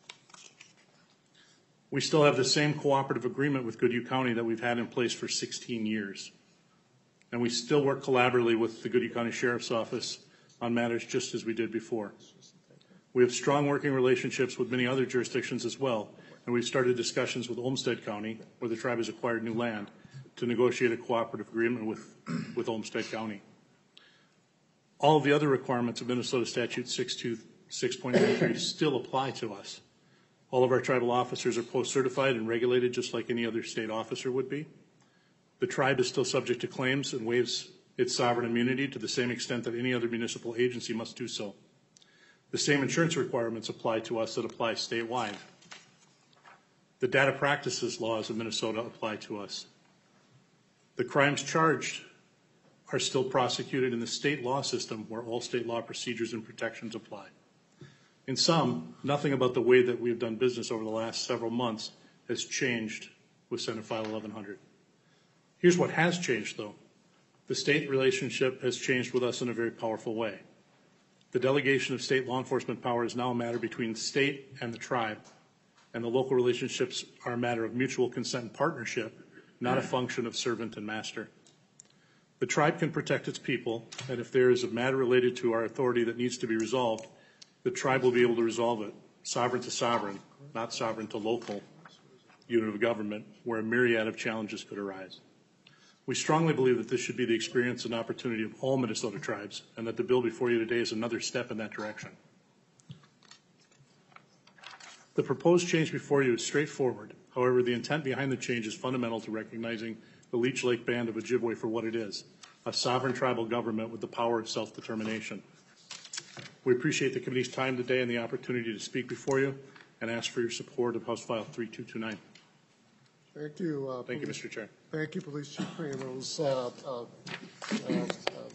We still have the same cooperative agreement with Goodhue County that we've had in place for sixteen years. And we still work collaboratively with the Goodhue County Sheriff's Office on matters just as we did before. We have strong working relationships with many other jurisdictions as well, and we've started discussions with Olmsted County, where the tribe has acquired new land, to negotiate a cooperative agreement with, with Olmsted County. All of the other requirements of Minnesota Statute six two six point nine three still apply to us. All of our tribal officers are post-certified and regulated just like any other state officer would be. The tribe is still subject to claims and waives its sovereign immunity to the same extent that any other municipal agency must do so. The same insurance requirements apply to us that apply statewide. The data practices laws of Minnesota apply to us. The crimes charged are still prosecuted in the state law system where all state law procedures and protections apply. In sum, nothing about the way that we have done business over the last several months has changed with Senate File eleven hundred. Here's what has changed, though. The state relationship has changed with us in a very powerful way. The delegation of state law enforcement power is now a matter between the state and the tribe, and the local relationships are a matter of mutual consent and partnership, not a function of servant and master. The tribe can protect its people, and if there is a matter related to our authority that needs to be resolved, the tribe will be able to resolve it, sovereign to sovereign, not sovereign to local unit of government, where a myriad of challenges could arise. We strongly believe that this should be the experience and opportunity of all Minnesota tribes, and that the bill before you today is another step in that direction. The proposed change before you is straightforward. However, the intent behind the change is fundamental to recognizing the Leech Lake Band of Ojibwe for what it is, a sovereign tribal government with the power of self-determination. We appreciate the committee's time today and the opportunity to speak before you, and ask for your support of House File three two two nine. Thank you. Uh, Thank you, Police, Mister Chair. Thank you, Police Chief Kramer. It was uh, uh, uh,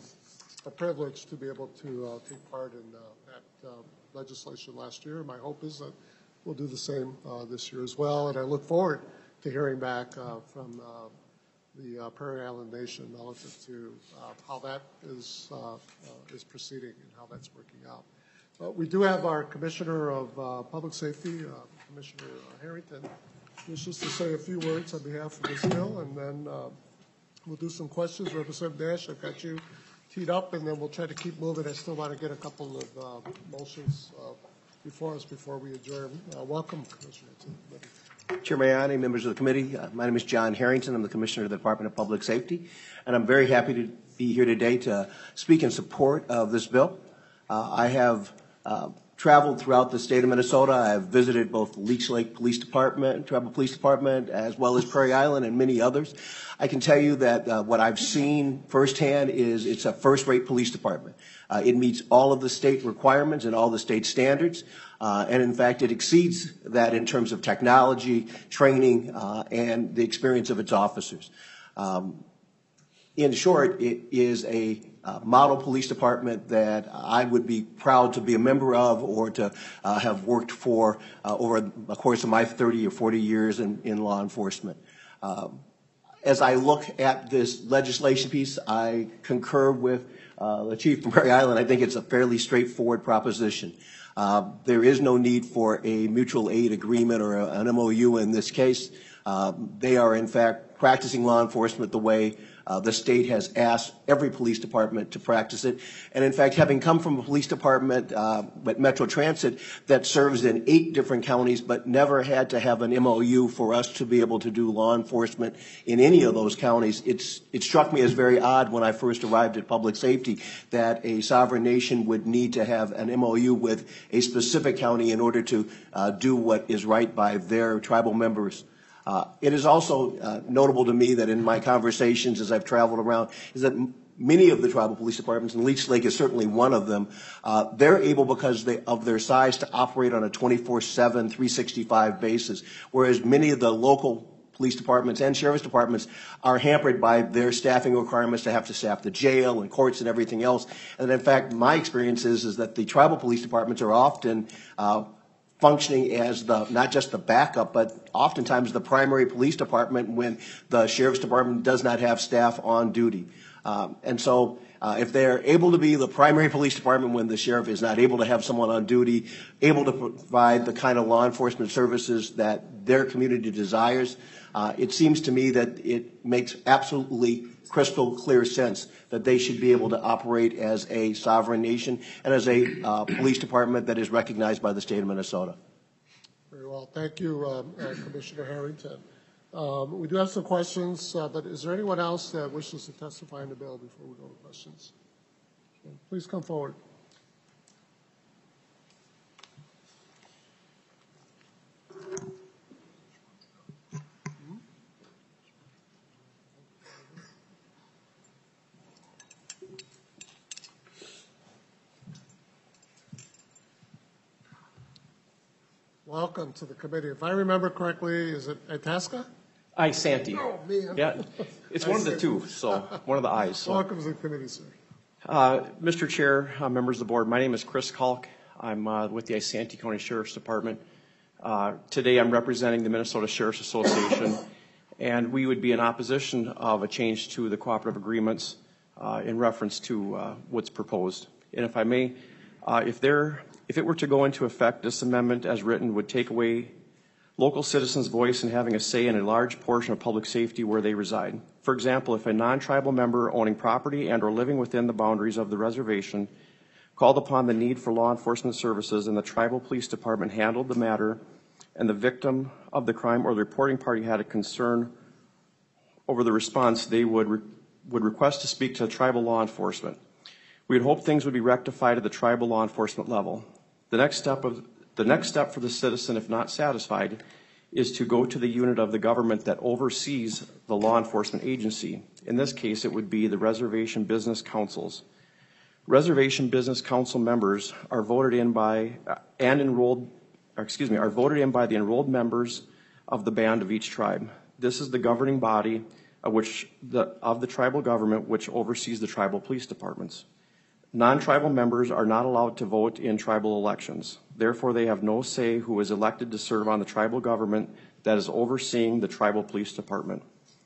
a privilege to be able to uh, take part in uh, that uh, legislation last year. My hope is that we'll do the same uh, this year as well, and I look forward to hearing back uh, from uh, the uh, Prairie Island Nation relative to uh, how that is uh, uh, is proceeding and how that's working out. But we do have our Commissioner of uh, Public Safety, uh, Commissioner uh, Harrington, wishes to say a few words on behalf of this bill, and then uh, we'll do some questions. Representative Dash, I've got you teed up, and then we'll try to keep moving. I still want to get a couple of uh, motions uh, before us before we adjourn. Uh, welcome, Commissioner, to the committee. Chair Mariani, members of the committee, uh, my name is John Harrington. I'm the Commissioner of the Department of Public Safety, and I'm very happy to be here today to speak in support of this bill. Uh, I have uh, traveled throughout the state of Minnesota. I've visited both Leech Lake Police Department, Tribal Police Department, as well as Prairie Island and many others. I can tell you that uh, what I've seen firsthand is it's a first-rate police department. Uh, it meets all of the state requirements and all the state standards, uh, and in fact it exceeds that in terms of technology, training, uh, and the experience of its officers. Um, in short, it is a Uh, model police department that I would be proud to be a member of or to uh, have worked for uh, over the course of my thirty or forty years in, in law enforcement. Um, as I look at this legislation piece, I concur with uh, the Chief from Prairie Island. I think it's a fairly straightforward proposition. Uh, there is no need for a mutual aid agreement or a, an M O U in this case. Uh, they are, in fact, practicing law enforcement the way uh, the state has asked every police department to practice it. And, in fact, having come from a police department uh, at Metro Transit that serves in eight different counties but never had to have an M O U for us to be able to do law enforcement in any of those counties, it's, it struck me as very odd when I first arrived at public safety that a sovereign nation would need to have an M O U with a specific county in order to uh, do what is right by their tribal members. Uh, it is also uh, notable to me that in my conversations as I've traveled around is that m- many of the tribal police departments, and Leech Lake is certainly one of them, uh, they're able because they, of their size to operate on a twenty-four seven, three sixty-five basis, whereas many of the local police departments and sheriff's departments are hampered by their staffing requirements to have to staff the jail and courts and everything else. And in fact, my experience is, is that the tribal police departments are often uh, functioning as the not just the backup, but oftentimes the primary police department when the sheriff's department does not have staff on duty. Um, and so uh, if they're able to be the primary police department when the sheriff is not able to have someone on duty, able to provide the kind of law enforcement services that their community desires, uh, it seems to me that it makes absolutely crystal clear sense that they should be able to operate as a sovereign nation and as a uh, police department that is recognized by the state of Minnesota. Very well. Thank you, um, uh, Commissioner Harrington. Um, we do have some questions, uh, but is there anyone else that wishes to testify in the bill before we go to questions? Okay, please come forward. Welcome to the committee. If I remember correctly, is it Itasca? Isanti. Oh, man. Yeah, it's one of the two, so one of the I's. So. Welcome to the committee, sir. Uh, Mister Chair, uh, members of the board, my name is Chris Kalk. I'm uh, with the Isanti County Sheriff's Department. Uh, today I'm representing the Minnesota Sheriff's Association, and we would be in opposition of a change to the cooperative agreements uh, in reference to uh, what's proposed. And if I may, uh, if there If it were to go into effect, this amendment as written would take away local citizens' voice in having a say in a large portion of public safety where they reside. For example, if a non-tribal member owning property and or living within the boundaries of the reservation called upon the need for law enforcement services and the tribal police department handled the matter and the victim of the crime or the reporting party had a concern over the response, they would, re- would request to speak to tribal law enforcement. We would hope things would be rectified at the tribal law enforcement level. The next step of the next step for the citizen, if not satisfied, is to go to the unit of the government that oversees the law enforcement agency. In this case, it would be the Reservation Business Councils. Reservation Business Council members are voted in by uh, and enrolled, or excuse me, are voted in by the enrolled members of the band of each tribe. This is the governing body of which the of the tribal government, which oversees the tribal police departments. Non-tribal members are not allowed to vote in tribal elections. Therefore, they have no say who is elected to serve on the tribal government that is overseeing the tribal police department.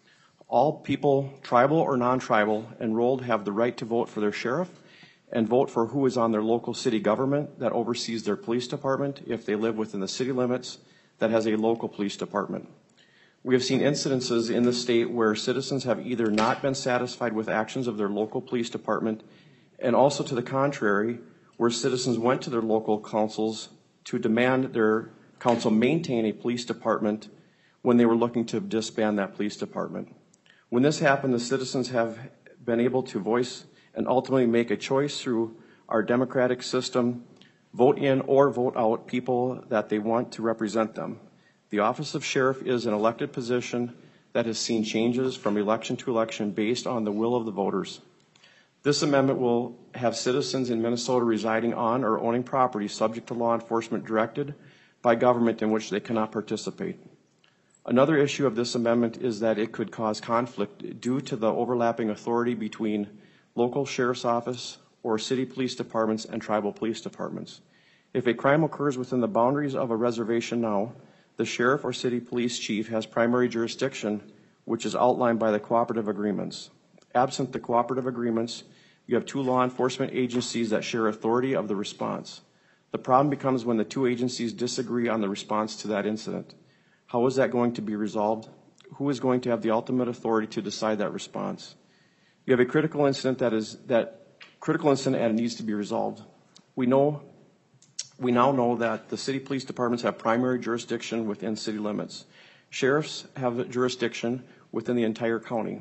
All people, tribal or non-tribal, enrolled have the right to vote for their sheriff and vote for who is on their local city government that oversees their police department if they live within the city limits that has a local police department. We have seen incidences in the state where citizens have either not been satisfied with actions of their local police department, and also to the contrary, where citizens went to their local councils to demand their council maintain a police department when they were looking to disband that police department. When this happened, the citizens have been able to voice and ultimately make a choice through our democratic system, vote in or vote out people that they want to represent them. The office of sheriff is an elected position that has seen changes from election to election based on the will of the voters. This amendment will have citizens in Minnesota residing on or owning property subject to law enforcement directed by government in which they cannot participate. Another issue of this amendment is that it could cause conflict due to the overlapping authority between local sheriff's office or city police departments and tribal police departments. If a crime occurs within the boundaries of a reservation now, the sheriff or city police chief has primary jurisdiction, which is outlined by the cooperative agreements. Absent the cooperative agreements, you have two law enforcement agencies that share authority of the response. The problem becomes when the two agencies disagree on the response to that incident. How is that going to be resolved? Who is going to have the ultimate authority to decide that response? You have a critical incident that is that critical incident and it needs to be resolved. We know we now know that the city police departments have primary jurisdiction within city limits. Sheriffs have jurisdiction within the entire county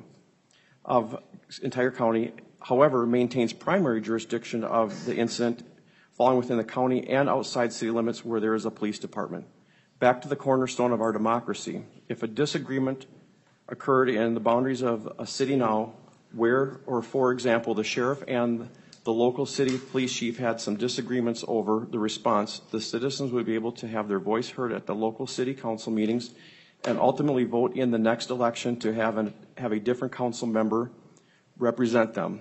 of entire county, however, maintains primary jurisdiction of the incident falling within the county and outside city limits where there is a police department. Back to the cornerstone of our democracy. If a disagreement occurred in the boundaries of a city now, where, or for example, the sheriff and the local city police chief had some disagreements over the response, the citizens would be able to have their voice heard at the local city council meetings and ultimately vote in the next election to have, an, have a different council member represent them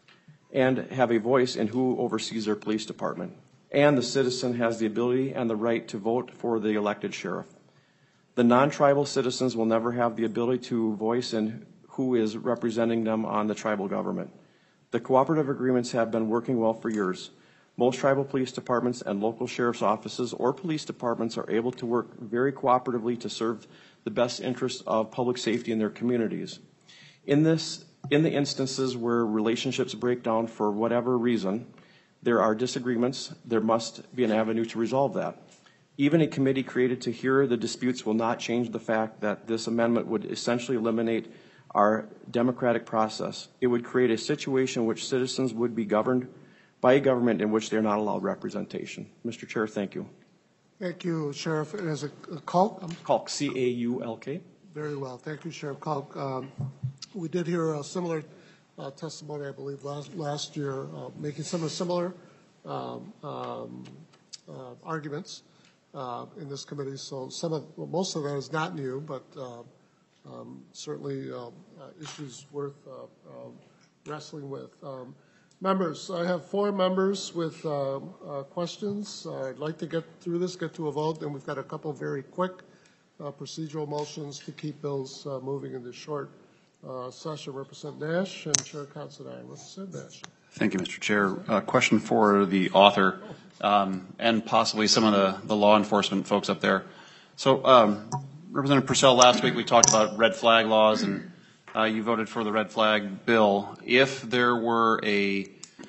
and have a voice in who oversees their police department. And the citizen has the ability and the right to vote for the elected sheriff. The non-tribal citizens will never have the ability to voice in who is representing them on the tribal government. The cooperative agreements have been working well for years. Most tribal police departments and local sheriff's offices or police departments are able to work very cooperatively to serve the best interests of public safety in their communities. In this, in the instances where relationships break down for whatever reason, there are disagreements, there must be an avenue to resolve that. Even a committee created to hear the disputes will not change the fact that this amendment would essentially eliminate our democratic process. It would create a situation in which citizens would be governed by a government in which they're not allowed representation. Mister Chair, thank you. Thank you, Sheriff. Is it Culk? Culk, C A U L K. Very well. Thank you, Sheriff Culk. Um, we did hear a similar uh, testimony, I believe, last, last year, uh, making some similar um, um, uh, arguments uh, in this committee. So some of, well, most of that is not new, but uh, um, certainly uh, uh, issues worth uh, uh, wrestling with. Um, members, I have four members with uh, uh, questions. Uh, I'd like to get through this, get to a vote, and we've got a couple very quick uh, procedural motions to keep bills uh, moving in this short uh, session. Representative Nash and Chair Considine. Representative Nash. Thank you, Mister Chair. Uh, question for the author um, and possibly some of the, the law enforcement folks up there. So, um, Representative Purcell, last week we talked about red flag laws, and uh, you voted for the red flag bill. If there were a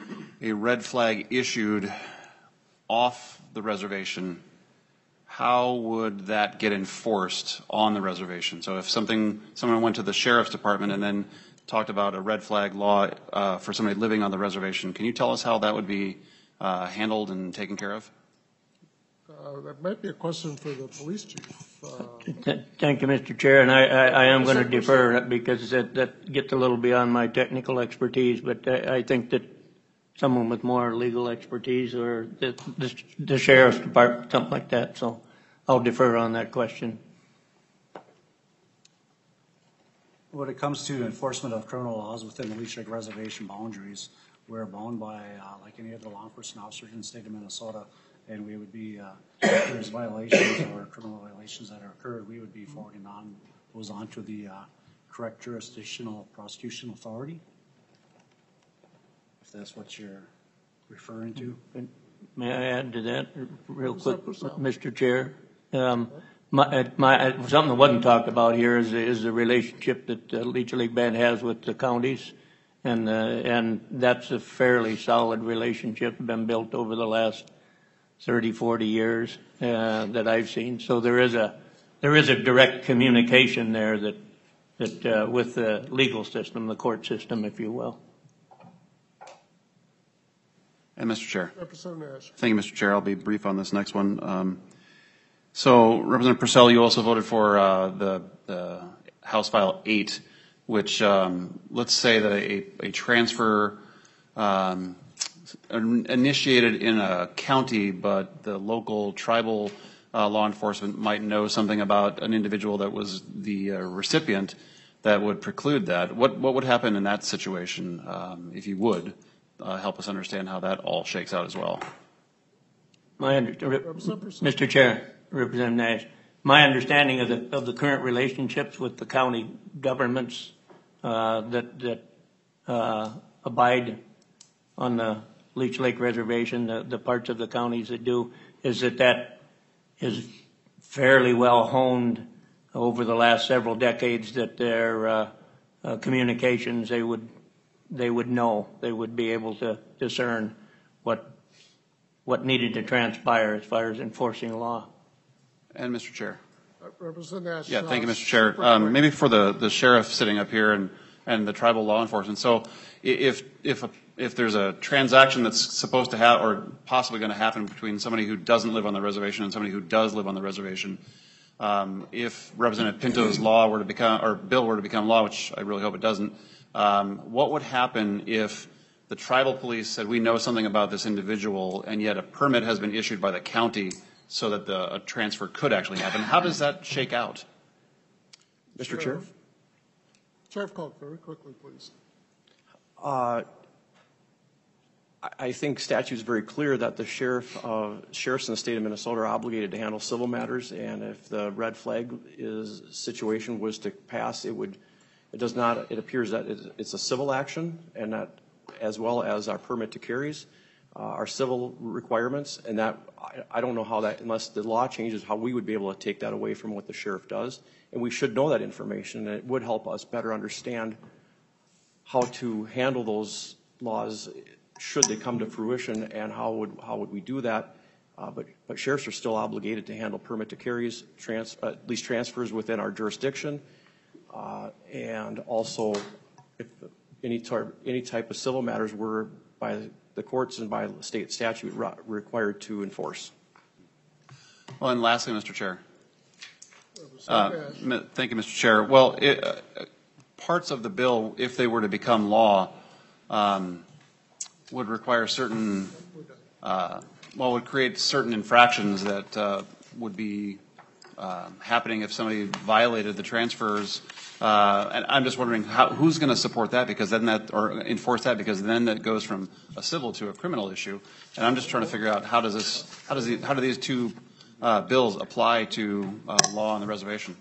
a red flag issued off the reservation, how would that get enforced on the reservation? So if something someone went to the sheriff's department and then talked about a red flag law uh, for somebody living on the reservation, can you tell us how that would be uh, handled and taken care of? Uh, that might be a question for the police chief. Uh, Thank you, Mister Chair, and I, I, I am going to defer because that, that gets a little beyond my technical expertise, but I, I think that someone with more legal expertise or the, the, the sheriff's department, something like that, so I'll defer on that question. When it comes to enforcement of criminal laws within the Leech Lake Reservation boundaries, we're bound by, uh, like any other law enforcement officer in the state of Minnesota, and we would be, uh, if there's violations or criminal violations that are occurred, we would be forwarding on, those on to the uh, correct jurisdictional prosecution authority, if that's what you're referring to. May I add to that real quick, Mister Chair? Um, my, my, something that wasn't talked about here is, is the relationship that uh, Leech Lake Band has with the counties, and uh, and that's a fairly solid relationship, been built over the last thirty, forty years uh, that I've seen. So there is a there is a direct communication there that that uh, with the legal system, the court system, if you will. And Mister Chair. Representative Nash. Thank you, Mister Chair. I'll be brief on this next one. Um, so, Representative Purcell, you also voted for uh, the, the House File eight, which um, let's say that a, a transfer um, initiated in a county, but the local tribal uh, law enforcement might know something about an individual that was the uh, recipient that would preclude that. What, what would happen in that situation, um, if you would? Uh, help us understand how that all shakes out as well. My under, Mister Chair, Representative Nash, my understanding of the of the current relationships with the county governments uh, that that uh, abide on the Leech Lake Reservation, the, the parts of the counties that do, is that that is fairly well honed over the last several decades that their uh, uh, communications, they would, they would know, they would be able to discern what, what needed to transpire as far as enforcing the law. And Mister Chair. Representative Ash. Yeah, thank you, uh, Mister Chair. super Um, quick. maybe for the, the sheriff sitting up here and, and the tribal law enforcement. So i- if, if, a- if there's a transaction that's supposed to have, or possibly going to happen between somebody who doesn't live on the reservation and somebody who does live on the reservation, um, if Representative Pinto's law were to become, or bill were to become law, which I really hope it doesn't, um, what would happen if the tribal police said, we know something about this individual, and yet a permit has been issued by the county so that the, a transfer could actually happen? How does that shake out? Mister Chair? Sheriff Coke, very quickly, please. Uh, I- I think statute is very clear that the sheriff, uh, sheriffs in the state of Minnesota are obligated to handle civil matters, and if the red flag is situation was to pass, it would, it does not, it appears that it's- it's a civil action, and that, as well as our permit to carries, uh, our civil requirements, and that, I, I don't know how that, unless the law changes, how we would be able to take that away from what the sheriff does, and we should know that information, and it would help us better understand how to handle those laws should they come to fruition, and how would how would we do that? Uh, but but sheriffs are still obligated to handle permit to carries, trans, uh, at least transfers within our jurisdiction, uh, and also if any type any type of civil matters were by the courts and by state statute re- required to enforce. Well, and lastly, Mister Chair. Uh, mi- thank you, Mister Chair. Well, it, uh, parts of the bill, if they were to become law, um, would require certain, uh, well, would create certain infractions that uh, would be uh, happening if somebody violated the transfers. Uh, and I'm just wondering how, who's going to support that, because then that, or enforce that, because then that goes from a civil to a criminal issue. And I'm just trying to figure out how does this, how does the, how do these two uh, bills apply to uh, law on the reservation?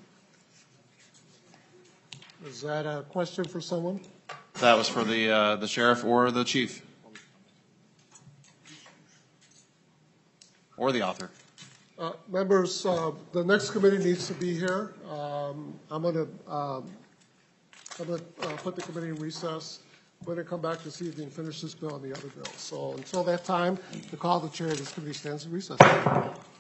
Is that a question for someone? That was for the uh, the sheriff or the chief or the author. Uh, members, uh, the next committee needs to be here. Um, I'm going to um, I'm going to uh, put the committee in recess. We're going to come back this evening and finish this bill and the other bill. So until that time, the call of the chair of this committee stands in recess.